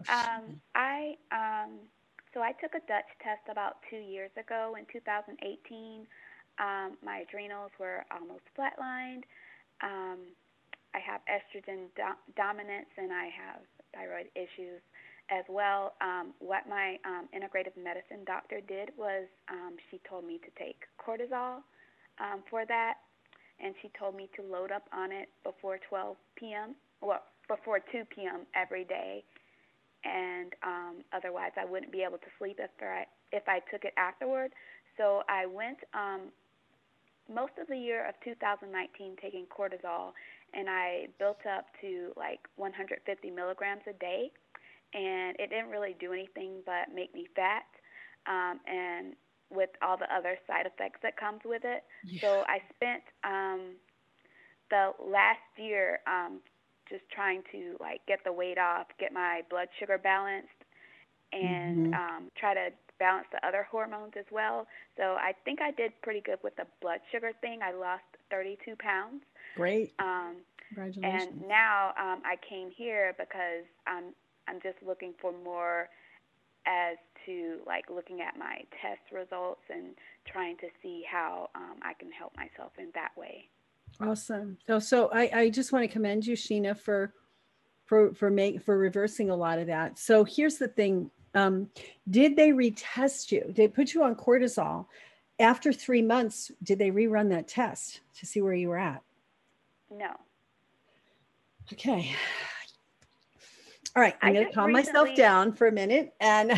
So I took a Dutch test about 2 years ago in 2018. My adrenals were almost flatlined. I have estrogen dominance, and I have thyroid issues as well. What my integrative medicine doctor did was she told me to take cortisol for that, and she told me to load up on it before 12 p.m. or before 2 p.m. every day, and otherwise I wouldn't be able to sleep if I took it afterward. So I went most of the year of 2019 taking cortisol, and I built up to like 150 milligrams a day, and it didn't really do anything but make me fat, and with all the other side effects that comes with it. Yeah. So I spent the last year just trying to like get the weight off, get my blood sugar balanced, and try to balance the other hormones as well. So I think I did pretty good with the blood sugar thing. I lost 32 pounds. Great. Congratulations. And now I came here because I'm just looking for more as to like looking at my test results and trying to see how I can help myself in that way. Awesome. So I just want to commend you, Sheena, for reversing a lot of that. So here's the thing. Did they retest you? They put you on cortisol. After 3 months, did they rerun that test to see where you were at? No. Okay. All right. I'm going to calm myself down for a minute. And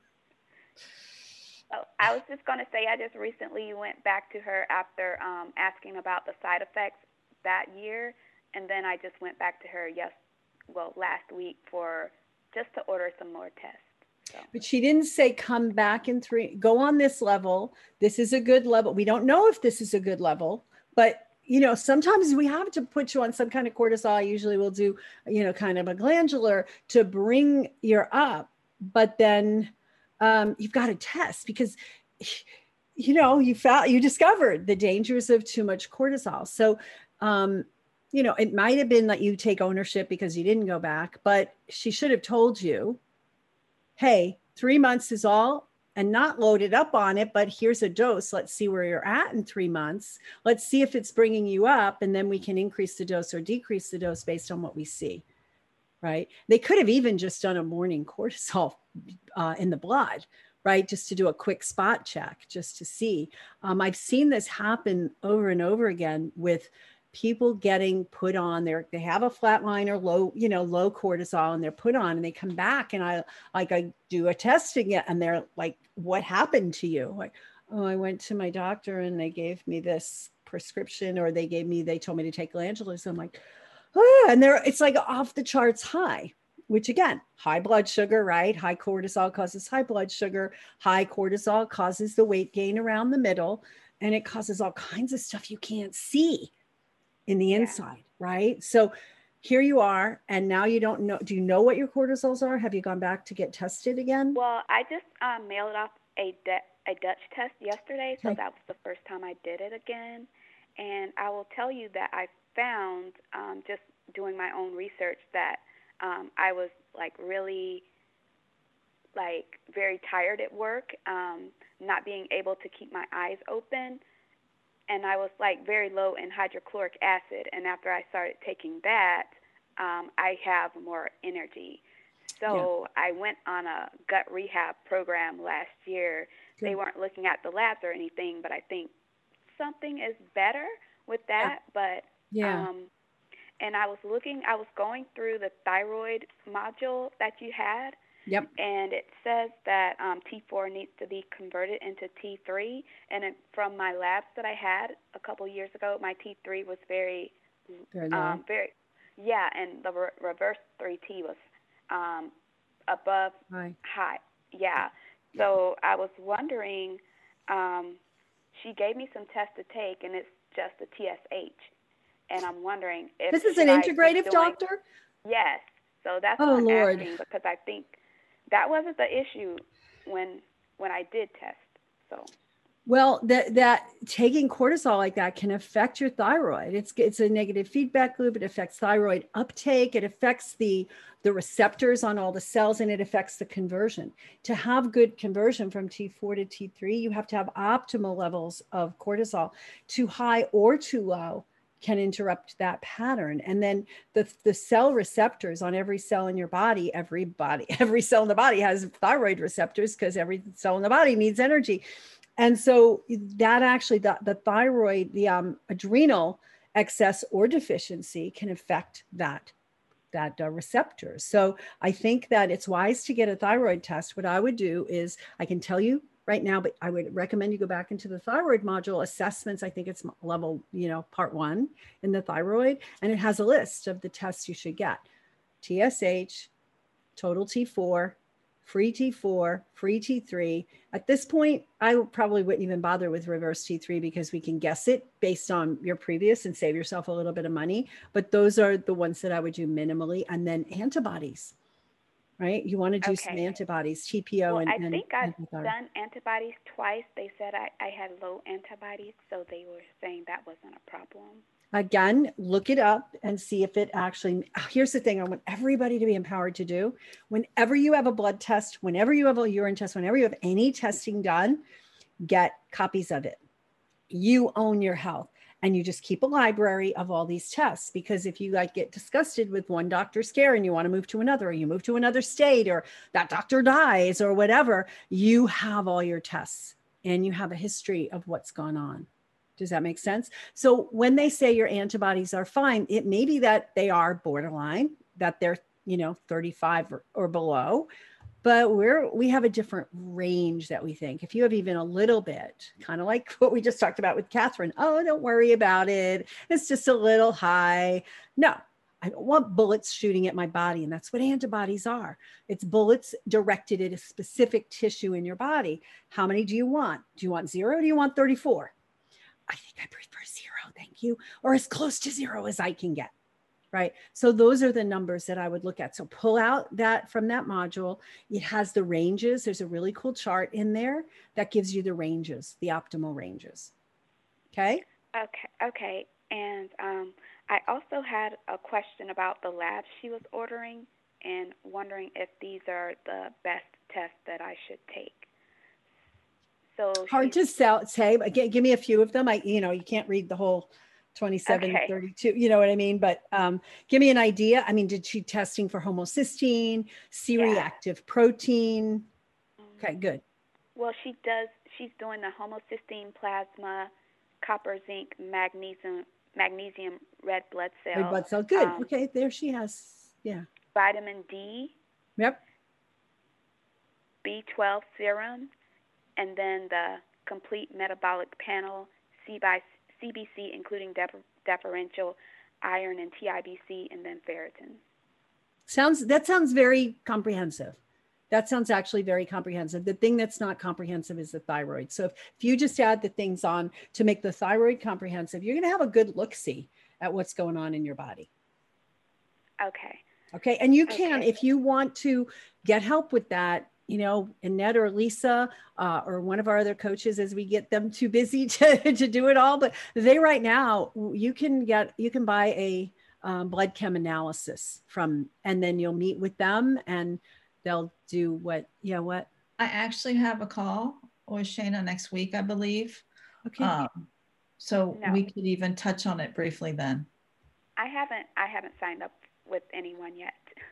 I was just going to say, I just recently went back to her after asking about the side effects that year. And then I just went back to her, last week for just to order some more tests. So. But she didn't say come back in 3, go on this level. This is a good level. We don't know if this is a good level, but you know, sometimes we have to put you on some kind of cortisol. I usually will do, you know, kind of a glandular to bring you up, but then you've got to test because, you know, you discovered the dangers of too much cortisol. So, you know, it might have been that you take ownership because you didn't go back, but she should have told you, hey, 3 months is all, and not loaded up on it, but here's a dose. Let's see where you're at in 3 months. Let's see if it's bringing you up, and then we can increase the dose or decrease the dose based on what we see, right? They could have even just done a morning cortisol in the blood, right? Just to do a quick spot check, just to see. I've seen this happen over and over again with people getting put on there. They have a flatline or low cortisol, and they're put on, and they come back, and I do a testing it, and they're like, what happened to you? Like, oh, I went to my doctor and they gave me this prescription, or they told me to take glandular. So I'm like, oh, and it's like off the charts high, which again, high blood sugar, right? High cortisol causes high blood sugar. High cortisol causes the weight gain around the middle, and it causes all kinds of stuff you can't see in the inside, right? So here you are, and now you don't know. Do you know what your cortisols are? Have you gone back to get tested again? Well, I just mailed off a Dutch test yesterday, so that was the first time I did it again. And I will tell you that I found, just doing my own research, that I was like really like very tired at work, not being able to keep my eyes open. And I was like very low in hydrochloric acid. And after I started taking that, I have more energy. So I went on a gut rehab program last year. Good. They weren't looking at the labs or anything, but I think something is better with that. But and I was going through the thyroid module that you had. Yep. And it says that T4 needs to be converted into T3. And from my labs that I had a couple years ago, my T3 was very low. And the reverse 3T was above high. Yeah. So I was wondering, she gave me some tests to take, and it's just a TSH. And I'm wondering if this is an integrative doctor? Yes. So that's what I'm asking, because I think that wasn't the issue when I did test. So, well, that taking cortisol like that can affect your thyroid. It's a negative feedback loop. It affects thyroid uptake. It affects the receptors on all the cells, and it affects the conversion. To have good conversion from T4 to T3, you have to have optimal levels of cortisol. Too high or too low can interrupt that pattern. And then the cell receptors on every cell in your body, every cell in the body has thyroid receptors, because every cell in the body needs energy. And so that actually, the thyroid, the adrenal excess or deficiency can affect that receptor. So I think that it's wise to get a thyroid test. What I would do is, I can tell you right now, but I would recommend you go back into the thyroid module assessments. I think it's level, part 1 in the thyroid, and it has a list of the tests you should get. TSH, total T4, free T4, free T3. At this point, I probably wouldn't even bother with reverse T3, because we can guess it based on your previous and save yourself a little bit of money. But those are the ones that I would do minimally. And then antibodies. Right? You want to do some antibodies, TPO. Well, I think I've done antibodies twice. They said I had low antibodies, so they were saying that wasn't a problem. Again, look it up and see if it actually, here's the thing I want everybody to be empowered to do. Whenever you have a blood test, whenever you have a urine test, whenever you have any testing done, get copies of it. You own your health, and you just keep a library of all these tests, because if you like get disgusted with one doctor's care and you want to move to another, or you move to another state, or that doctor dies or whatever, you have all your tests and you have a history of what's gone on. Does that make sense? So when they say your antibodies are fine, it may be that they are borderline, that they're, 35 or below, but we have a different range that we think. If you have even a little bit, kind of like what we just talked about with Catherine, oh, don't worry about it, it's just a little high. No, I don't want bullets shooting at my body. And that's what antibodies are. It's bullets directed at a specific tissue in your body. How many do you want? Do you want 0? Do you want 34? I think I prefer 0, thank you, or as close to 0 as I can get, right? So those are the numbers that I would look at. So pull out that from that module. It has the ranges. There's a really cool chart in there that gives you the ranges, the optimal ranges. Okay? Okay. And I also had a question about the labs she was ordering and wondering if these are the best tests that I should take. So hard to say, but give me a few of them. You can't read the whole 27, okay. 32, you know what I mean? But give me an idea. I mean, did she testing for homocysteine, C-reactive protein? Okay, good. Well, she's doing the homocysteine, plasma, copper, zinc, magnesium, red blood cell. Red blood cell, good. Okay, there she has, vitamin D. Yep. B12 serum. And then the complete metabolic panel, CBC, including differential iron and TIBC, and then ferritin. That sounds very comprehensive. That sounds actually very comprehensive. The thing that's not comprehensive is the thyroid. So if you just add the things on to make the thyroid comprehensive, you're going to have a good look-see at what's going on in your body. Okay. And you can, if you want to get help with that, Annette or Lisa or one of our other coaches, as we get them too busy to do it all, but they right now, you can buy a blood chem analysis and then you'll meet with them and they'll do what. I actually have a call with Shana next week, I believe. Okay. We could even touch on it briefly then. I haven't signed up with anyone yet.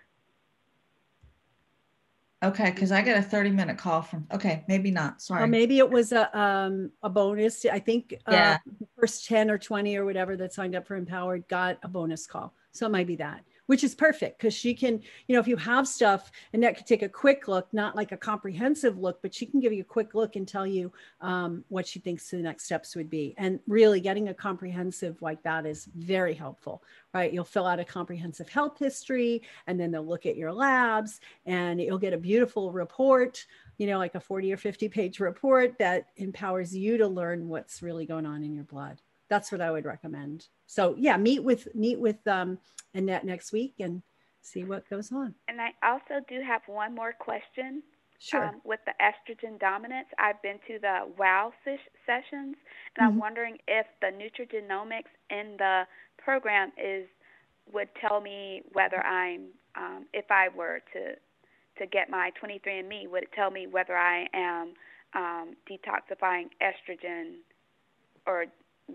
Okay, because I got a 30-minute call from, maybe not, sorry. Or maybe it was a bonus. I think the first 10 or 20 or whatever that signed up for Empowered got a bonus call. So it might be that, which is perfect because she can, if you have stuff, Annette could take a quick look, not like a comprehensive look, but she can give you a quick look and tell you what she thinks the next steps would be. And really getting a comprehensive like that is very helpful, right? You'll fill out a comprehensive health history and then they'll look at your labs and you'll get a beautiful report, like a 40 or 50 page report that empowers you to learn what's really going on in your blood. That's what I would recommend. So meet with Annette next week and see what goes on. And I also do have one more question. Sure. With the estrogen dominance, I've been to the WOW sessions, and I'm wondering if the nutrigenomics in the program would tell me whether I'm, if I were to get my 23andMe, would it tell me whether I am detoxifying estrogen or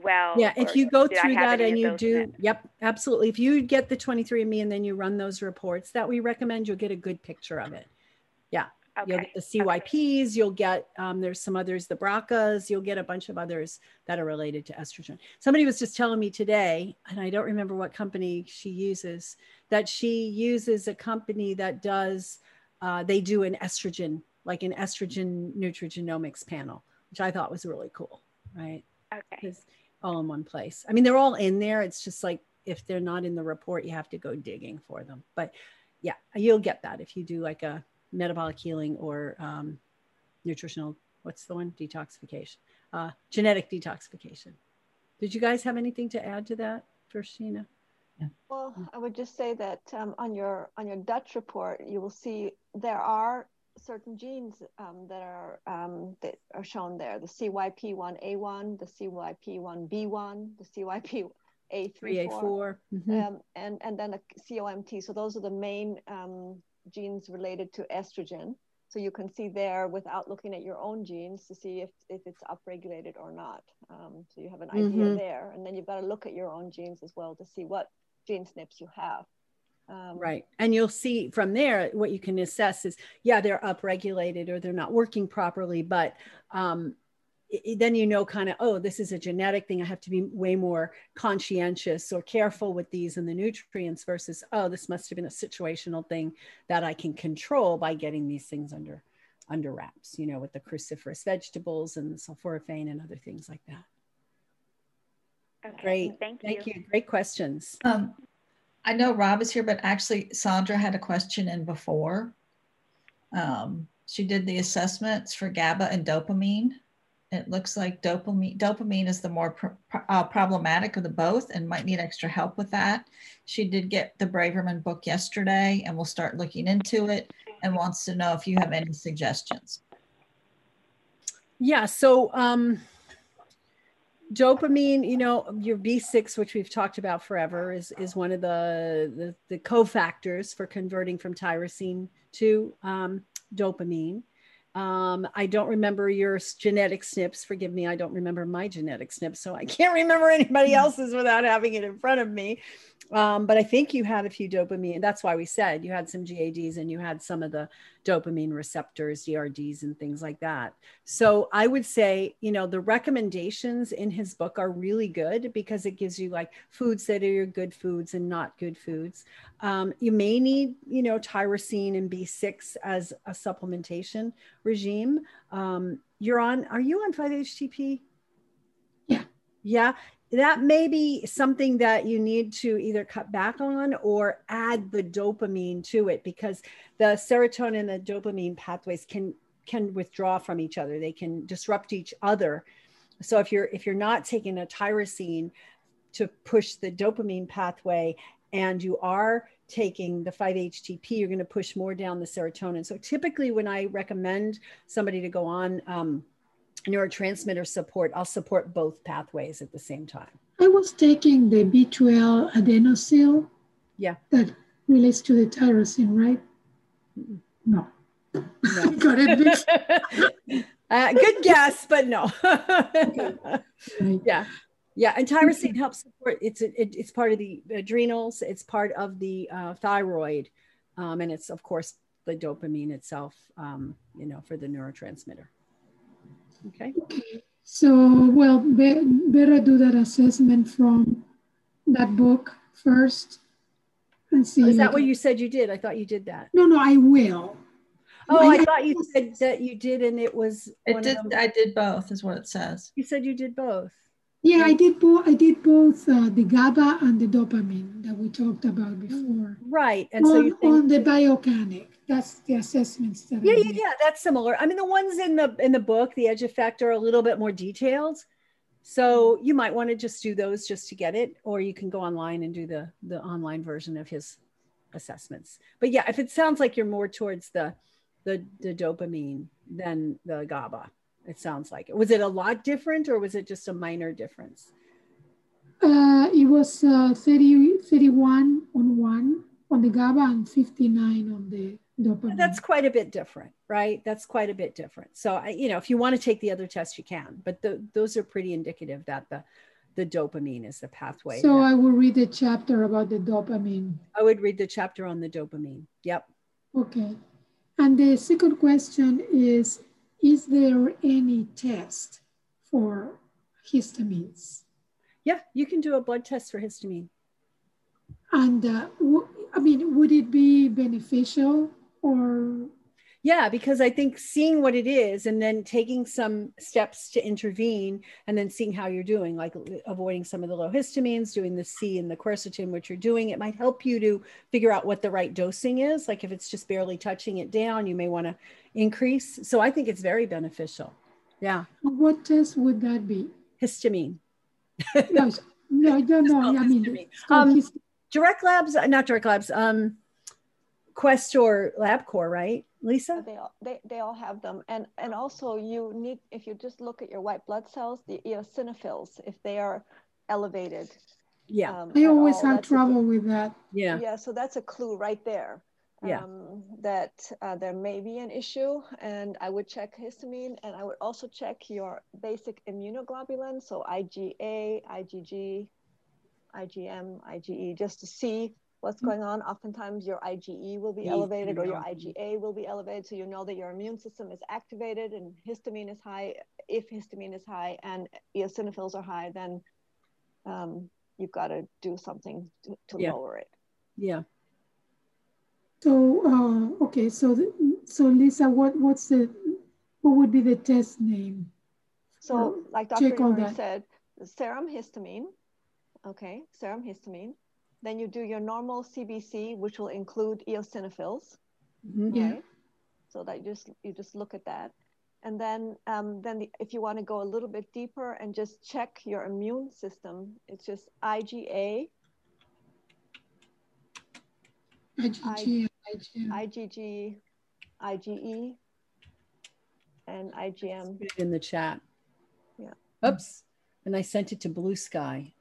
if you go through that and you do, absolutely. If you get the 23andMe and then you run those reports that we recommend, you'll get a good picture of it. You'll get the CYPs, you'll get, there's some others, the BRCAs, you'll get a bunch of others that are related to estrogen. Somebody was just telling me today, and I don't remember what company she uses, that she uses a company that does, they do an estrogen nutrigenomics panel, which I thought was really cool, right? Okay. All in one place. I mean, they're all in there. It's just like, if they're not in the report, you have to go digging for them. But you'll get that if you do like a metabolic healing or nutritional, what's the one? Detoxification, genetic detoxification. Did you guys have anything to add to that for Sheena? Well, I would just say that on your Dutch report, you will see there are certain genes that are shown there: the CYP1A1, the CYP1B1, the 3A4, and then a COMT. So those are the main genes related to estrogen. So you can see there without looking at your own genes to see if it's upregulated or not. So you have an idea there. And then you've got to look at your own genes as well to see what gene SNPs you have. Right. And you'll see from there, what you can assess is, yeah, they're upregulated or they're not working properly, but then you know kind of, oh, this is a genetic thing. I have to be way more conscientious or careful with these and the nutrients versus, oh, this must have been a situational thing that I can control by getting these things under wraps, you know, with the cruciferous vegetables and the sulforaphane and other things like that. Okay, great. Thank you. Great questions. I know Rob is here, but actually Sandra had a question in before. She did the assessments for GABA and dopamine. It looks like dopamine is the more problematic of the both and might need extra help with that. She did get the Braverman book yesterday and will start looking into it and wants to know if you have any suggestions. Yeah, so dopamine, you know, your B6, which we've talked about forever, is one of the cofactors for converting from tyrosine to dopamine. I don't remember your genetic SNPs. Forgive me. I don't remember my genetic SNPs, so I can't remember anybody else's without having it in front of me. But I think you had a few dopamine. That's why we said you had some GADs and you had some of the dopamine receptors, DRDs and things like that. So I would say, you know, the recommendations in his book are really good because it gives you like foods that are your good foods and not good foods. You may need, you know, tyrosine and B6 as a supplementation regime. Are you on 5-HTP? Yeah. Yeah. That may be something that you need to either cut back on or add the dopamine to it, because the serotonin and the dopamine pathways can withdraw from each other. They can disrupt each other. So if you're not taking a tyrosine to push the dopamine pathway and you are taking the 5-HTP, you're going to push more down the serotonin. So typically when I recommend somebody to go on neurotransmitter support, I'll support both pathways at the same time. I was taking the B12 adenosine. Yeah. That relates to the tyrosine, right? No. Got it mixed. Good guess, but no. Okay. Yeah. Yeah. And tyrosine helps support, it's part of the adrenals, it's part of the thyroid, and it's of course the dopamine itself, you know, for the neurotransmitter. Okay. So, well, better do that assessment from that book first and see. Oh, is that what you said you did? I thought you did that. No, I will. Oh, I thought you said that you did, and it was. I did both, is what it says. You said you did both. Yeah, I did both. I did both the GABA and the dopamine that we talked about before. Right, and so you think on the Biocanic. That's the assessments that I did. Yeah, that's similar. I mean, the ones in the book, the Edge Effect, are a little bit more detailed. So you might want to just do those just to get it, or you can go online and do the online version of his assessments. But yeah, if it sounds like you're more towards the dopamine than the GABA, it sounds like it. Was it a lot different, or was it just a minor difference? It was 31 on the GABA and 59 on the dopamine. That's quite a bit different, right? That's quite a bit different. So, you know, if you want to take the other test, you can, but those are pretty indicative that the dopamine is the pathway. So I will read the chapter about the dopamine. I would read the chapter on the dopamine. Yep. Okay. And the second question is there any test for histamines? Yeah, you can do a blood test for histamine. And I mean, would it be beneficial or? Yeah, because I think seeing what it is and then taking some steps to intervene and then seeing how you're doing, like avoiding some of the low histamines, doing the C and the quercetin, which you're doing, it might help you to figure out what the right dosing is. Like if it's just barely touching it down, you may want to increase. So I think it's very beneficial. Yeah. What test would that be? Histamine. No, I don't know. I mean, Direct Labs, not Direct Labs, Quest or LabCorp, right, Lisa? They all have them, and also you need, if you just look at your white blood cells, the eosinophils, if they are elevated, Yeah. I always all. have trouble with that. Yeah. Yeah, so that's a clue right there. Yeah. That there may be an issue, and I would check histamine, and I would also check your basic immunoglobulin, so IgA, IgG, IgM, IgE, just to see what's going on. Oftentimes your IgE will be elevated or your IgA will be elevated, so you know that your immune system is activated and histamine is high. If histamine is high and eosinophils are high, then you've got to do something to lower it. Yeah. So okay, so Lisa, what would be the test name? So like Dr. Emery said, serum histamine. Okay, serum histamine. Then you do your normal CBC, which will include eosinophils. Right? So that you just look at that, and then if you want to go a little bit deeper and just check your immune system, it's just IgA, IgG, IgE, and IgM. Put it in the chat. Yeah. Oops. And I sent it to Blue Sky.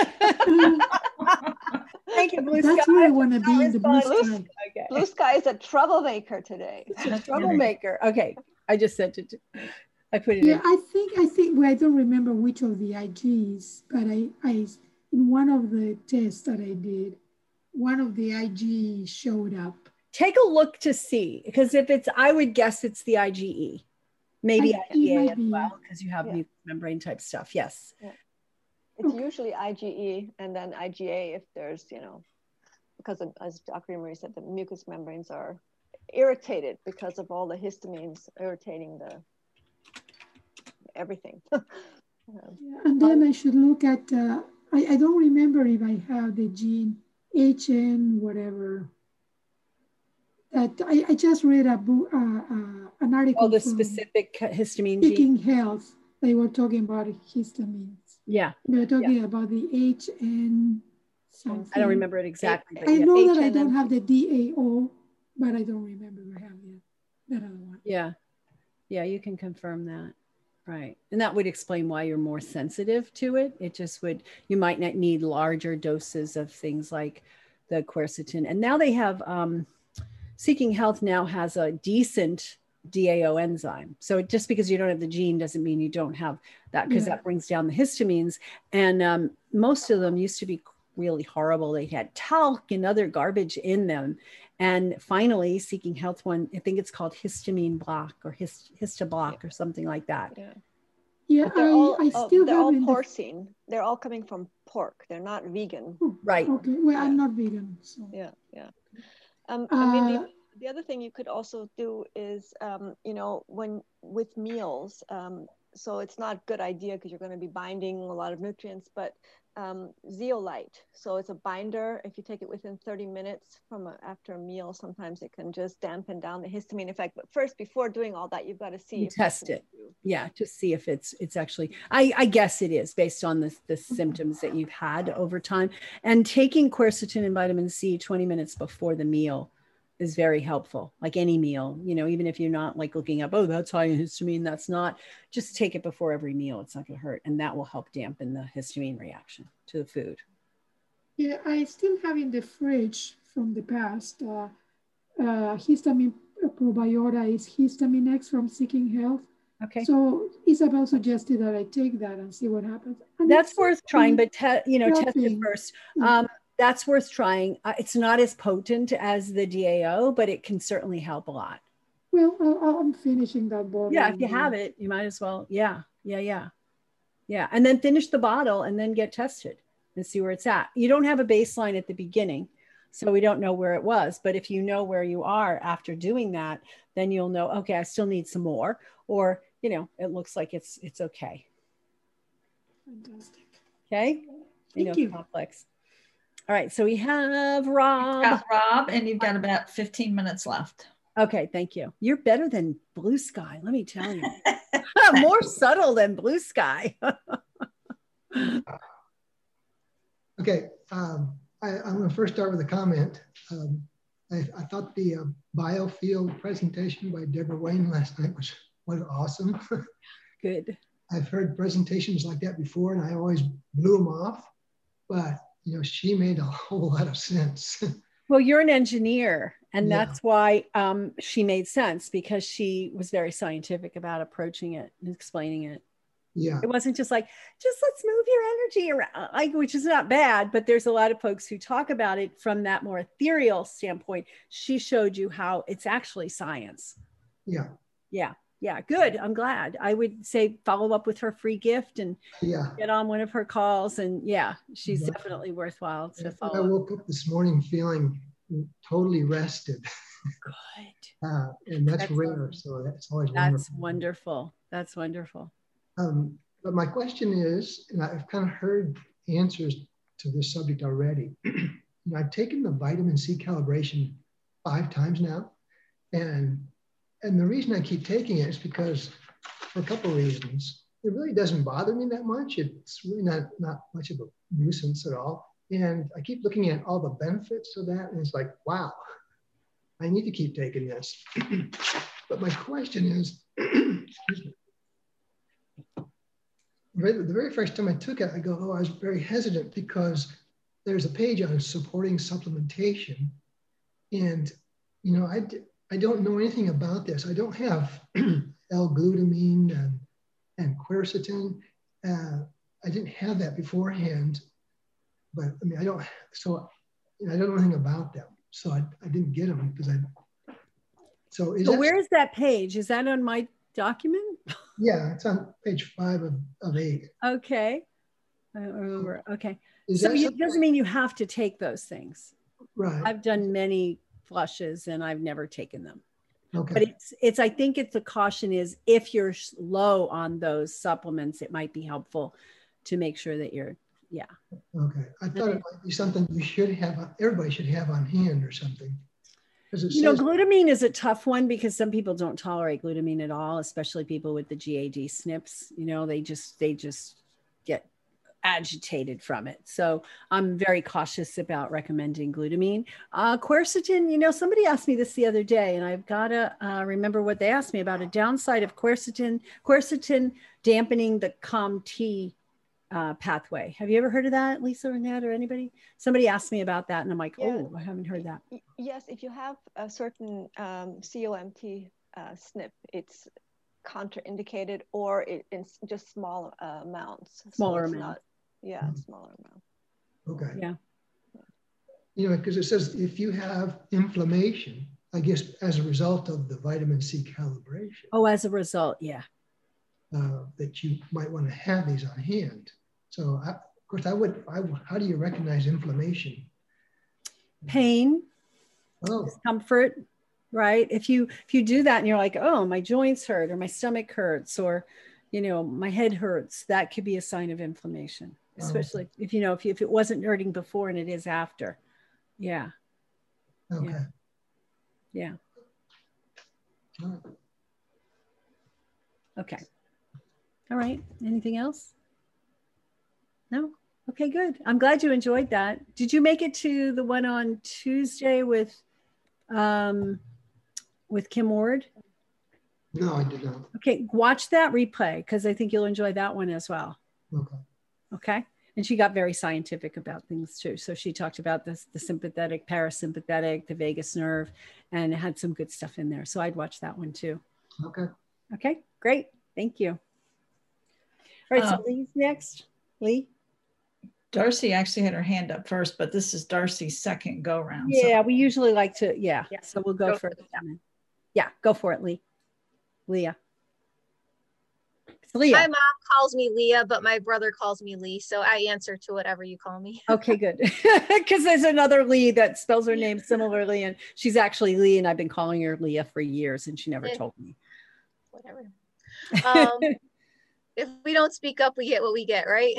Thank you, Blue Sky. That's where I want to be, in the Blue Sky. Okay. Blue Sky is a troublemaker today. It's a troublemaker. Okay. I just sent it to, I put it in. I think, well, I don't remember which of the IGs, but I in one of the tests that I did, one of the IgE showed up. Take a look to see, because if it's, I would guess it's the IgE. Maybe IgA as well, because you have mucous membrane type stuff. Yes. Yeah. It's usually IgE and then IgA if there's, because as Dr. Emery said, the mucous membranes are irritated because of all the histamines irritating everything. And then I should look at, I don't remember if I have the gene HN whatever. That I just read a book, an article. Oh, the specific histamine Seeking gene. Health. They were talking about histamines. Yeah. They were talking about the HN something. I don't remember it exactly. I know that I don't have the DAO, but I don't remember if I have that other one. Yeah. Yeah, you can confirm that. Right. And that would explain why you're more sensitive to it. It just would, you might not need larger doses of things like the quercetin. And now they have, Seeking Health now has a decent DAO enzyme. So just because you don't have the gene doesn't mean you don't have that, because that brings down the histamines. And most of them used to be really horrible. They had talc and other garbage in them. And finally, Seeking Health one, I think it's called histamine block or histoblock or something like that. Yeah. Yeah, they're all porcine. They're all coming from pork. They're not vegan. Right. Okay. Well, I'm not vegan. So. Yeah. I mean, the other thing you could also do is, when with meals, so it's not a good idea because you're going to be binding a lot of nutrients, but zeolite. So it's a binder. If you take it within 30 minutes after a meal, sometimes it can just dampen down the histamine effect. But first, before doing all that, you've got to see. Test it. Yeah, to see if it's actually, I guess it is based on the symptoms that you've had over time. And taking quercetin and vitamin C 20 minutes before the meal is very helpful, like any meal, even if you're not like looking up, oh, that's high in histamine, that's not, just take it before every meal. It's not going to hurt. And that will help dampen the histamine reaction to the food. Yeah, I still have in the fridge from the past, histamine probiota is Histamine X from Seeking Health. Okay. So Isabel suggested that I take that and see what happens. And that's worth trying, but test it first. Yeah. That's worth trying. It's not as potent as the DAO, but it can certainly help a lot. Well, I'm finishing that bottle. Yeah, if you have it, you might as well. Yeah. And then finish the bottle and then get tested and see where it's at. You don't have a baseline at the beginning, so we don't know where it was. But if you know where you are after doing that, then you'll know, okay, I still need some more, or, it looks like it's okay. Fantastic. Okay. Thank you. Complex. All right, so we have Rob. You've got Rob, and you've got about 15 minutes left. Okay, thank you. You're better than Blue Sky, let me tell you. More subtle than Blue Sky. Okay, I'm going to first start with a comment. I thought the biofield presentation by Deborah Wayne last night was awesome. Good. I've heard presentations like that before, and I always blew them off. But you know, she made a whole lot of sense. Well, you're an engineer, and Yeah. that's why she made sense, because she was very scientific about approaching it and explaining it. Yeah. It wasn't just like, just let's move your energy around, like, which is not bad, but there's a lot of folks who talk about it from that more ethereal standpoint. She showed you how it's actually science. Yeah. Yeah. Yeah. Good. I'm glad. I would say follow up with her free gift and Yeah. get on one of her calls. And yeah, she's definitely worthwhile to I follow up. woke up this morning feeling totally rested. Good. And that's rare. So that's always wonderful. That's wonderful. But my question is, and I've kind of heard answers to this subject already. You know, I've taken the vitamin C calibration 5 times now. And the reason I keep taking it is because, for a couple of reasons, it really doesn't bother me that much. It's really not much of a nuisance at all. And I keep looking at all the benefits of that. And it's like, wow, I need to keep taking this. But my question is, excuse me. The very first time I took it, I go, oh, I was very hesitant because there's a page on supporting supplementation. And, you know, I don't know anything about this. I don't have L-glutamine and quercetin. I didn't have that beforehand, but I mean, I don't know anything about them. So I didn't get them because so where is that page? Is that on my document? Yeah, it's on page 5 of 8. Okay. I don't remember. Okay. Is So that it doesn't mean you have to take those things. Right. I've done many flushes and I've never taken them. Okay. But it's I think it's the caution is if you're low on those supplements, it might be helpful to make sure that you're, yeah. Okay. I thought it might be something you should have, everybody should have on hand or something. You know, glutamine is a tough one because some people don't tolerate glutamine at all, especially people with the GAD SNPs. You know, they just get agitated from it. So I'm very cautious about recommending glutamine. Quercetin, you know, somebody asked me this the other day, and I've got to remember what they asked me about. A downside of quercetin dampening the COMT pathway. Have you ever heard of that, Lisa or Ned or anybody? Somebody asked me about that and I'm like, oh, I haven't heard that. Yes, if you have a certain COMT SNP, it's contraindicated or it's just small amounts. Smaller so amount. Smaller amount. Okay. Yeah. You know, because it says if you have inflammation, I guess as a result of the vitamin C calibration. Oh, as a result, yeah. That you might want to have these on hand. So, of course, how do you recognize inflammation? Pain, discomfort, right? If you do that and you're like, oh, my joints hurt or my stomach hurts or, you know, my head hurts, that could be a sign of inflammation, especially if it wasn't hurting before and it is after. Yeah. Okay. Yeah. Okay. All right. Anything else? No? Okay, good. I'm glad you enjoyed that. Did you make it to the one on Tuesday with Kim Ward? No, I did not. Okay, watch that replay because I think you'll enjoy that one as well. Okay. Okay. And she got very scientific about things too. So she talked about the sympathetic, parasympathetic, the vagus nerve, and had some good stuff in there. So I'd watch that one too. Okay. Okay, great. Thank you. All right, so Lee's next. Lee? Darcy actually had her hand up first, but this is Darcy's second go round. Yeah, we usually like to, so we'll go for it. Yeah, go for it, Leah. It's Leah. My mom calls me Leah, but my brother calls me Lee, so I answer to whatever you call me. Okay, good. Because there's another Lee that spells her name similarly, and she's actually Lee, and I've been calling her Leah for years, and she never told me. Whatever. If we don't speak up, we get what we get, right?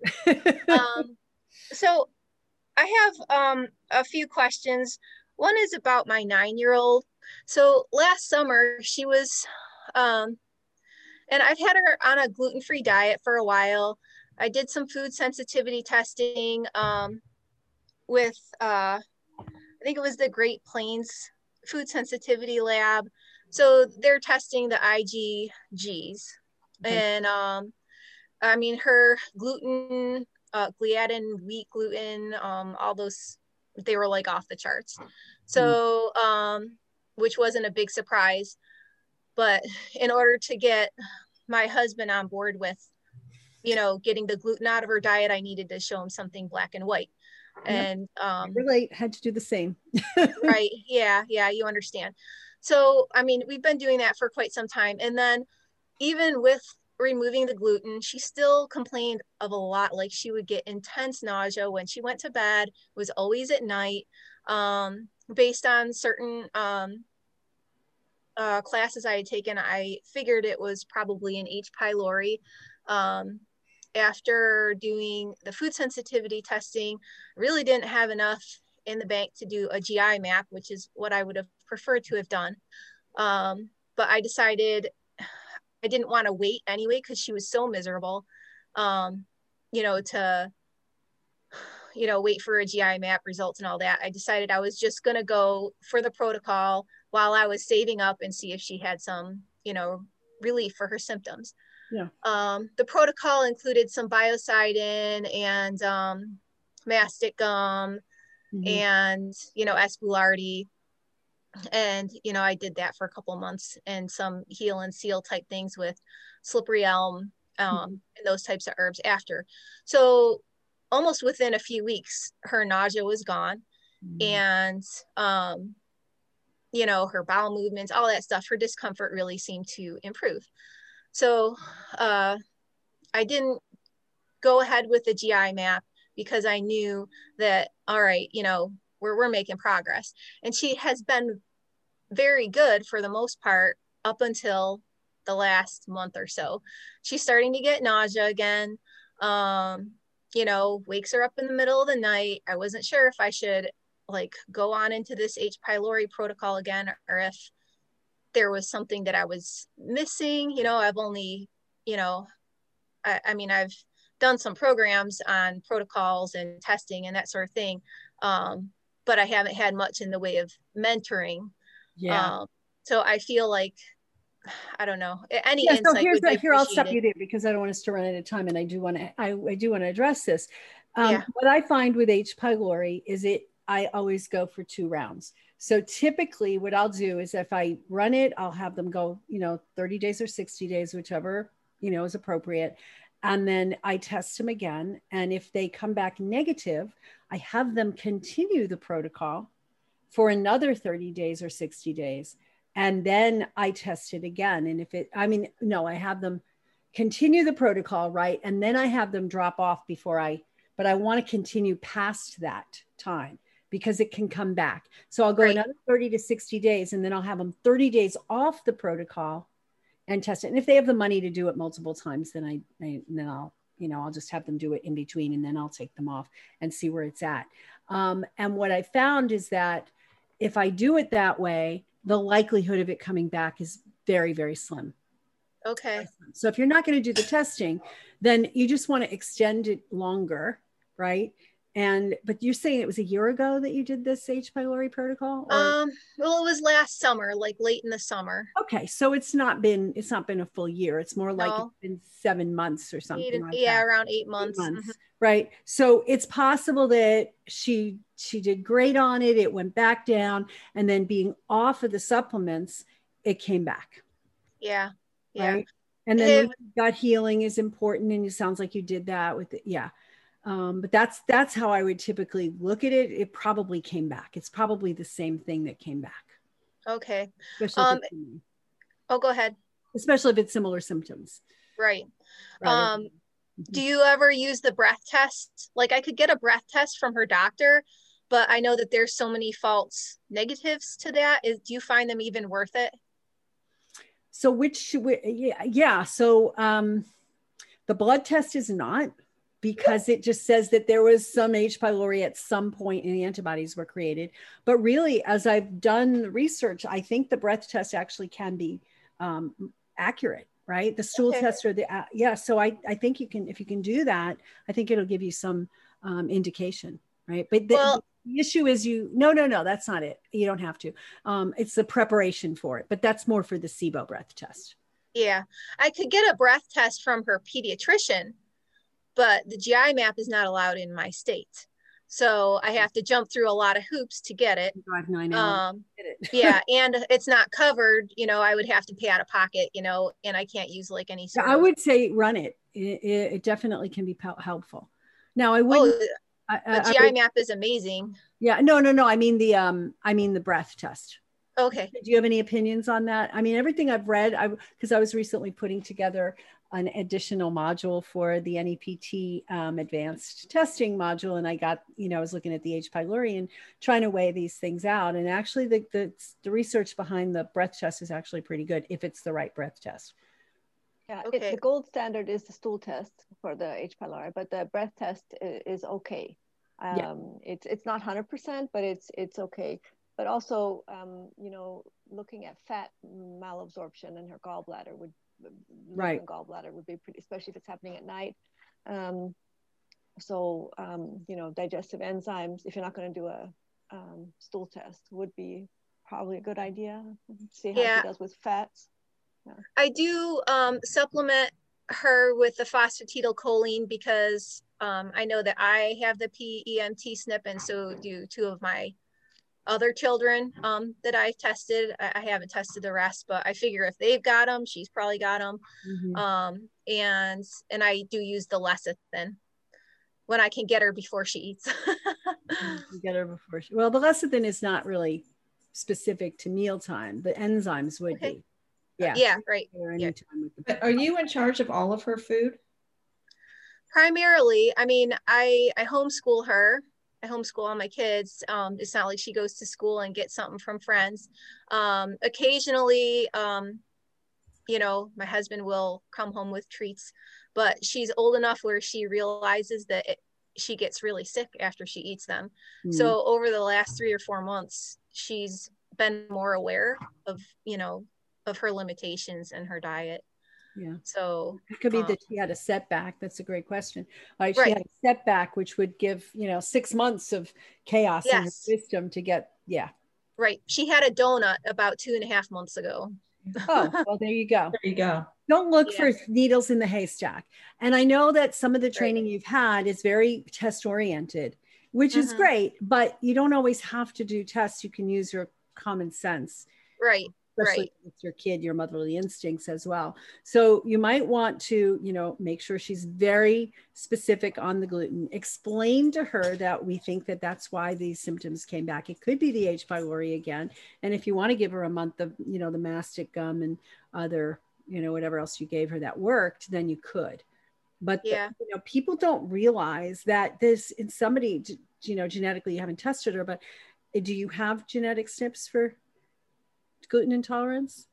So I have a few questions. One is about my 9-year-old. So last summer she was, and I've had her on a gluten-free diet for a while. I did some food sensitivity testing with, I think it was the Great Plains Food Sensitivity Lab. So they're testing the IgGs. Okay. And I mean, her gluten gliadin, wheat gluten, all those, they were like off the charts. So, which wasn't a big surprise, but in order to get my husband on board with, you know, getting the gluten out of her diet, I needed to show him something black and white. And relate, had to do the same. Right. Yeah, you understand. So I mean, we've been doing that for quite some time, and then even with removing the gluten, she still complained of a lot. Like, she would get intense nausea when she went to bed. It was always at night. Based on certain classes I had taken, I figured it was probably an H. pylori. After doing the food sensitivity testing, really didn't have enough in the bank to do a GI map, which is what I would have preferred to have done. But I decided I didn't want to wait anyway, because she was so miserable, you know, to, you know, wait for a GI map results and all that. I decided I was just going to go for the protocol while I was saving up and see if she had some, you know, relief for her symptoms. Yeah. The protocol included some biocidin and mastic gum and, you know, Espulardi. And, you know, I did that for a couple months, and some heal and seal type things with slippery elm and those types of herbs after. So almost within a few weeks, her nausea was gone. And, you know, her bowel movements, all that stuff, her discomfort really seemed to improve. So I didn't go ahead with the GI map, because I knew that, all right, you know, we're making progress. And she has been very good for the most part up until the last month or so. She's starting to get nausea again. You know, wakes her up in the middle of the night. I wasn't sure if I should like go on into this H. pylori protocol again, or if there was something that I was missing. You know, I've only, you know, I mean, I've done some programs on protocols and testing and that sort of thing. But I haven't had much in the way of mentoring. Yeah. So I feel like, I don't know, any yeah, insight so here's would be here I'll stop you appreciated. there, because I don't want us to run out of time, and I do want to I do want to address this. Yeah. What I find with H. pylori is I always go for 2 rounds. So typically what I'll do is, if I run it, I'll have them go, you know, 30 days or 60 days, whichever, you know, is appropriate. And then I test them again. And if they come back negative, I have them continue the protocol for another 30 days or 60 days. And then I test it again. And if it, I mean, no, I have them continue the protocol, right? And then I have them drop off but I want to continue past that time, because it can come back. So I'll go another 30 to 60 days, and then I'll have them 30 days off the protocol and test it. And if they have the money to do it multiple times, then then I'll, you know, I'll just have them do it in between, and then I'll take them off and see where it's at. And what I found is that if I do it that way, the likelihood of it coming back is very, very slim. Okay. So if you're not going to do the testing, then you just want to extend it longer, right? But you're saying it was a year ago that you did this H. pylori protocol? Or? Well, it was last summer, like late in the summer. Okay, so it's not been a full year. It's more like it's been 7 months or something like that. Around 8 months. 8 months, right? So it's possible that she did great on it. It went back down, and then being off of the supplements, it came back. Yeah. Right. And then gut healing is important, and it sounds like you did that with it. Yeah. But that's how I would typically look at it. It probably came back. It's probably the same thing that came back. Okay. Go ahead. Especially if it's similar symptoms. Right. Do you ever use the breath test? Like, I could get a breath test from her doctor, but I know that there's so many false negatives to that. Do you find them even worth it? So yeah. So the blood test is not, because it just says that there was some H. pylori at some point and the antibodies were created. But really, as I've done research, I think the breath test actually can be accurate, right? The stool test or so I think if you can do that, I think it'll give you some indication, right? But the issue is no, that's not it. You don't have to. It's the preparation for it, but that's more for the SIBO breath test. Yeah, I could get a breath test from her pediatrician, but the GI map is not allowed in my state. So I have to jump through a lot of hoops to get it. Drive 9 hours. Yeah, and it's not covered, you know, I would have to pay out of pocket, you know, and I can't use like any sort I would say run it. It definitely can be helpful. Now I wouldn't. The GI map is amazing. Yeah, no. I mean the breath test. Okay. Do you have any opinions on that? I mean, everything I've read, because I was recently putting together an additional module for the NEPT advanced testing module. And I got, I was looking at the H. pylori and trying to weigh these things out. And actually the research behind the breath test is actually pretty good if it's the right breath test. Yeah, the gold standard is the stool test for the H. pylori, but the breath test is okay. It's not 100%, but it's okay. But also, looking at fat malabsorption in her gallbladder gallbladder would be pretty, especially if it's happening at night. Digestive enzymes, if you're not going to do a stool test, would be probably a good idea. See how she does with fats. Yeah. I do supplement her with the phosphatidylcholine because I know that I have the PEMT SNP, and so do 2 of my other children that I've tested. I haven't tested the rest, but I figure if they've got them, she's probably got them. And I do use the lecithin when I can get her before she eats. Well, the lecithin is not really specific to mealtime. The enzymes would be. Yeah, right. Are you in charge of all of her food? Primarily, I mean, I homeschool her. I homeschool all my kids. It's not like she goes to school and gets something from friends. Occasionally, my husband will come home with treats, but she's old enough where she realizes that she gets really sick after she eats them. So over the last 3 or 4 months, she's been more aware of her limitations in her diet. Yeah. So it could be that she had a setback. That's a great question. She had a setback, which would give, 6 months of chaos in her system to get, Right. She had a donut about 2.5 months ago. Oh, well, there you go. There you go. Don't look for needles in the haystack. And I know that some of the training you've had is very test oriented, which is great, but you don't always have to do tests. You can use your common sense. Right. Especially with your kid, your motherly instincts as well. So you might want to, make sure she's very specific on the gluten. Explain to her that we think that that's why these symptoms came back. It could be the H. pylori again. And if you want to give her a month of, the mastic gum and other, whatever else you gave her that worked, then you could. But people don't realize that this in somebody, genetically, you haven't tested her, but do you have genetic SNPs for gluten intolerance?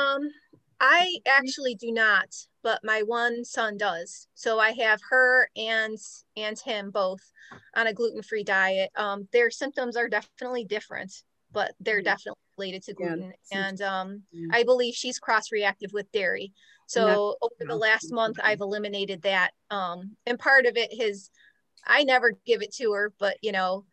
I actually do not, but my one son does. So I have her and him both on a gluten-free diet. Their symptoms are definitely different, but they're definitely related to gluten. And I believe she's cross-reactive with dairy. So over the last month, I've eliminated that. And part of it is, I never give it to her, but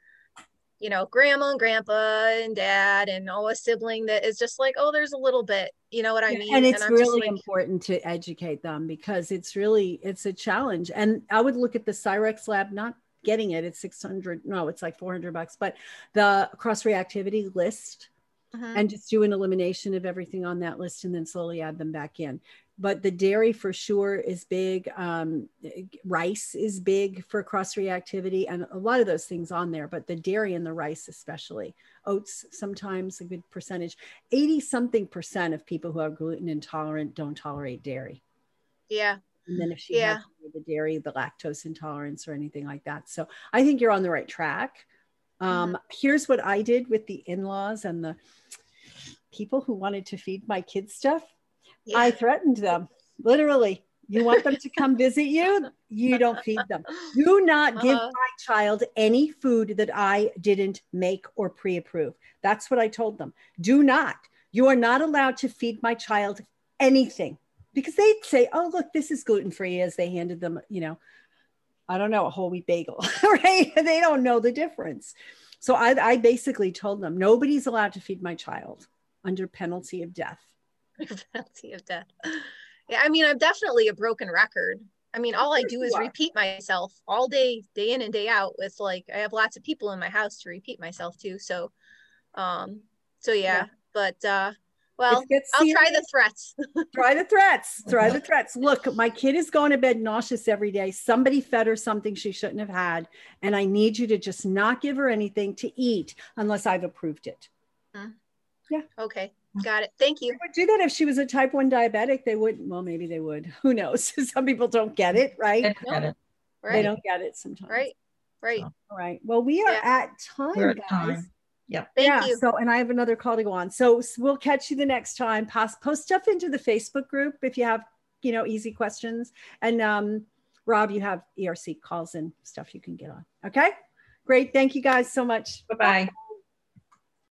grandma and grandpa and dad and a sibling that is just like, oh, there's a little bit, you know what I mean? And it's really important to educate them because it's a challenge. And I would look at the Cyrex lab, not getting it, it's $600, no, it's like $400, but the cross-reactivity list and just do an elimination of everything on that list and then slowly add them back in. But the dairy for sure is big. Rice is big for cross-reactivity and a lot of those things on there, but the dairy and the rice especially. Oats, sometimes a good percentage. 80-something% of people who are gluten intolerant don't tolerate dairy. Yeah. And then if she has the dairy, the lactose intolerance or anything like that. So I think you're on the right track. Here's what I did with the in-laws and the people who wanted to feed my kids stuff. I threatened them, literally. You want them to come visit you? You don't feed them. Do not give my child any food that I didn't make or pre-approve. That's what I told them. Do not. You are not allowed to feed my child anything because they'd say, oh, look, this is gluten-free as they handed them, I don't know, a whole wheat bagel, right? They don't know the difference. So I basically told them, nobody's allowed to feed my child under penalty of death. Penalty of death. Yeah, I mean, I'm definitely a broken record. I mean, all I do is repeat myself all day, day in and day out with like, I have lots of people in my house to repeat myself to. So, yeah. But, well, I'll try the threats. Try the threats. Try the threats. Look, my kid is going to bed nauseous every day. Somebody fed her something she shouldn't have had. And I need you to just not give her anything to eat unless I've approved it. Yeah. Okay. Got it. Thank you. They would do that if she was a type 1 diabetic. They wouldn't. Well, maybe they would. Who knows? Some people don't get it, right? They don't get it. Right. They don't get it sometimes. Right. Right. All right. Well, we are at time, We're at guys. time. Yep. Thank you. So, and I have another call to go on. So we'll catch you the next time. Post stuff into the Facebook group if you have, you know, easy questions. And Rob, you have ERC calls and stuff you can get on. Okay. Great. Thank you guys so much. Bye-bye.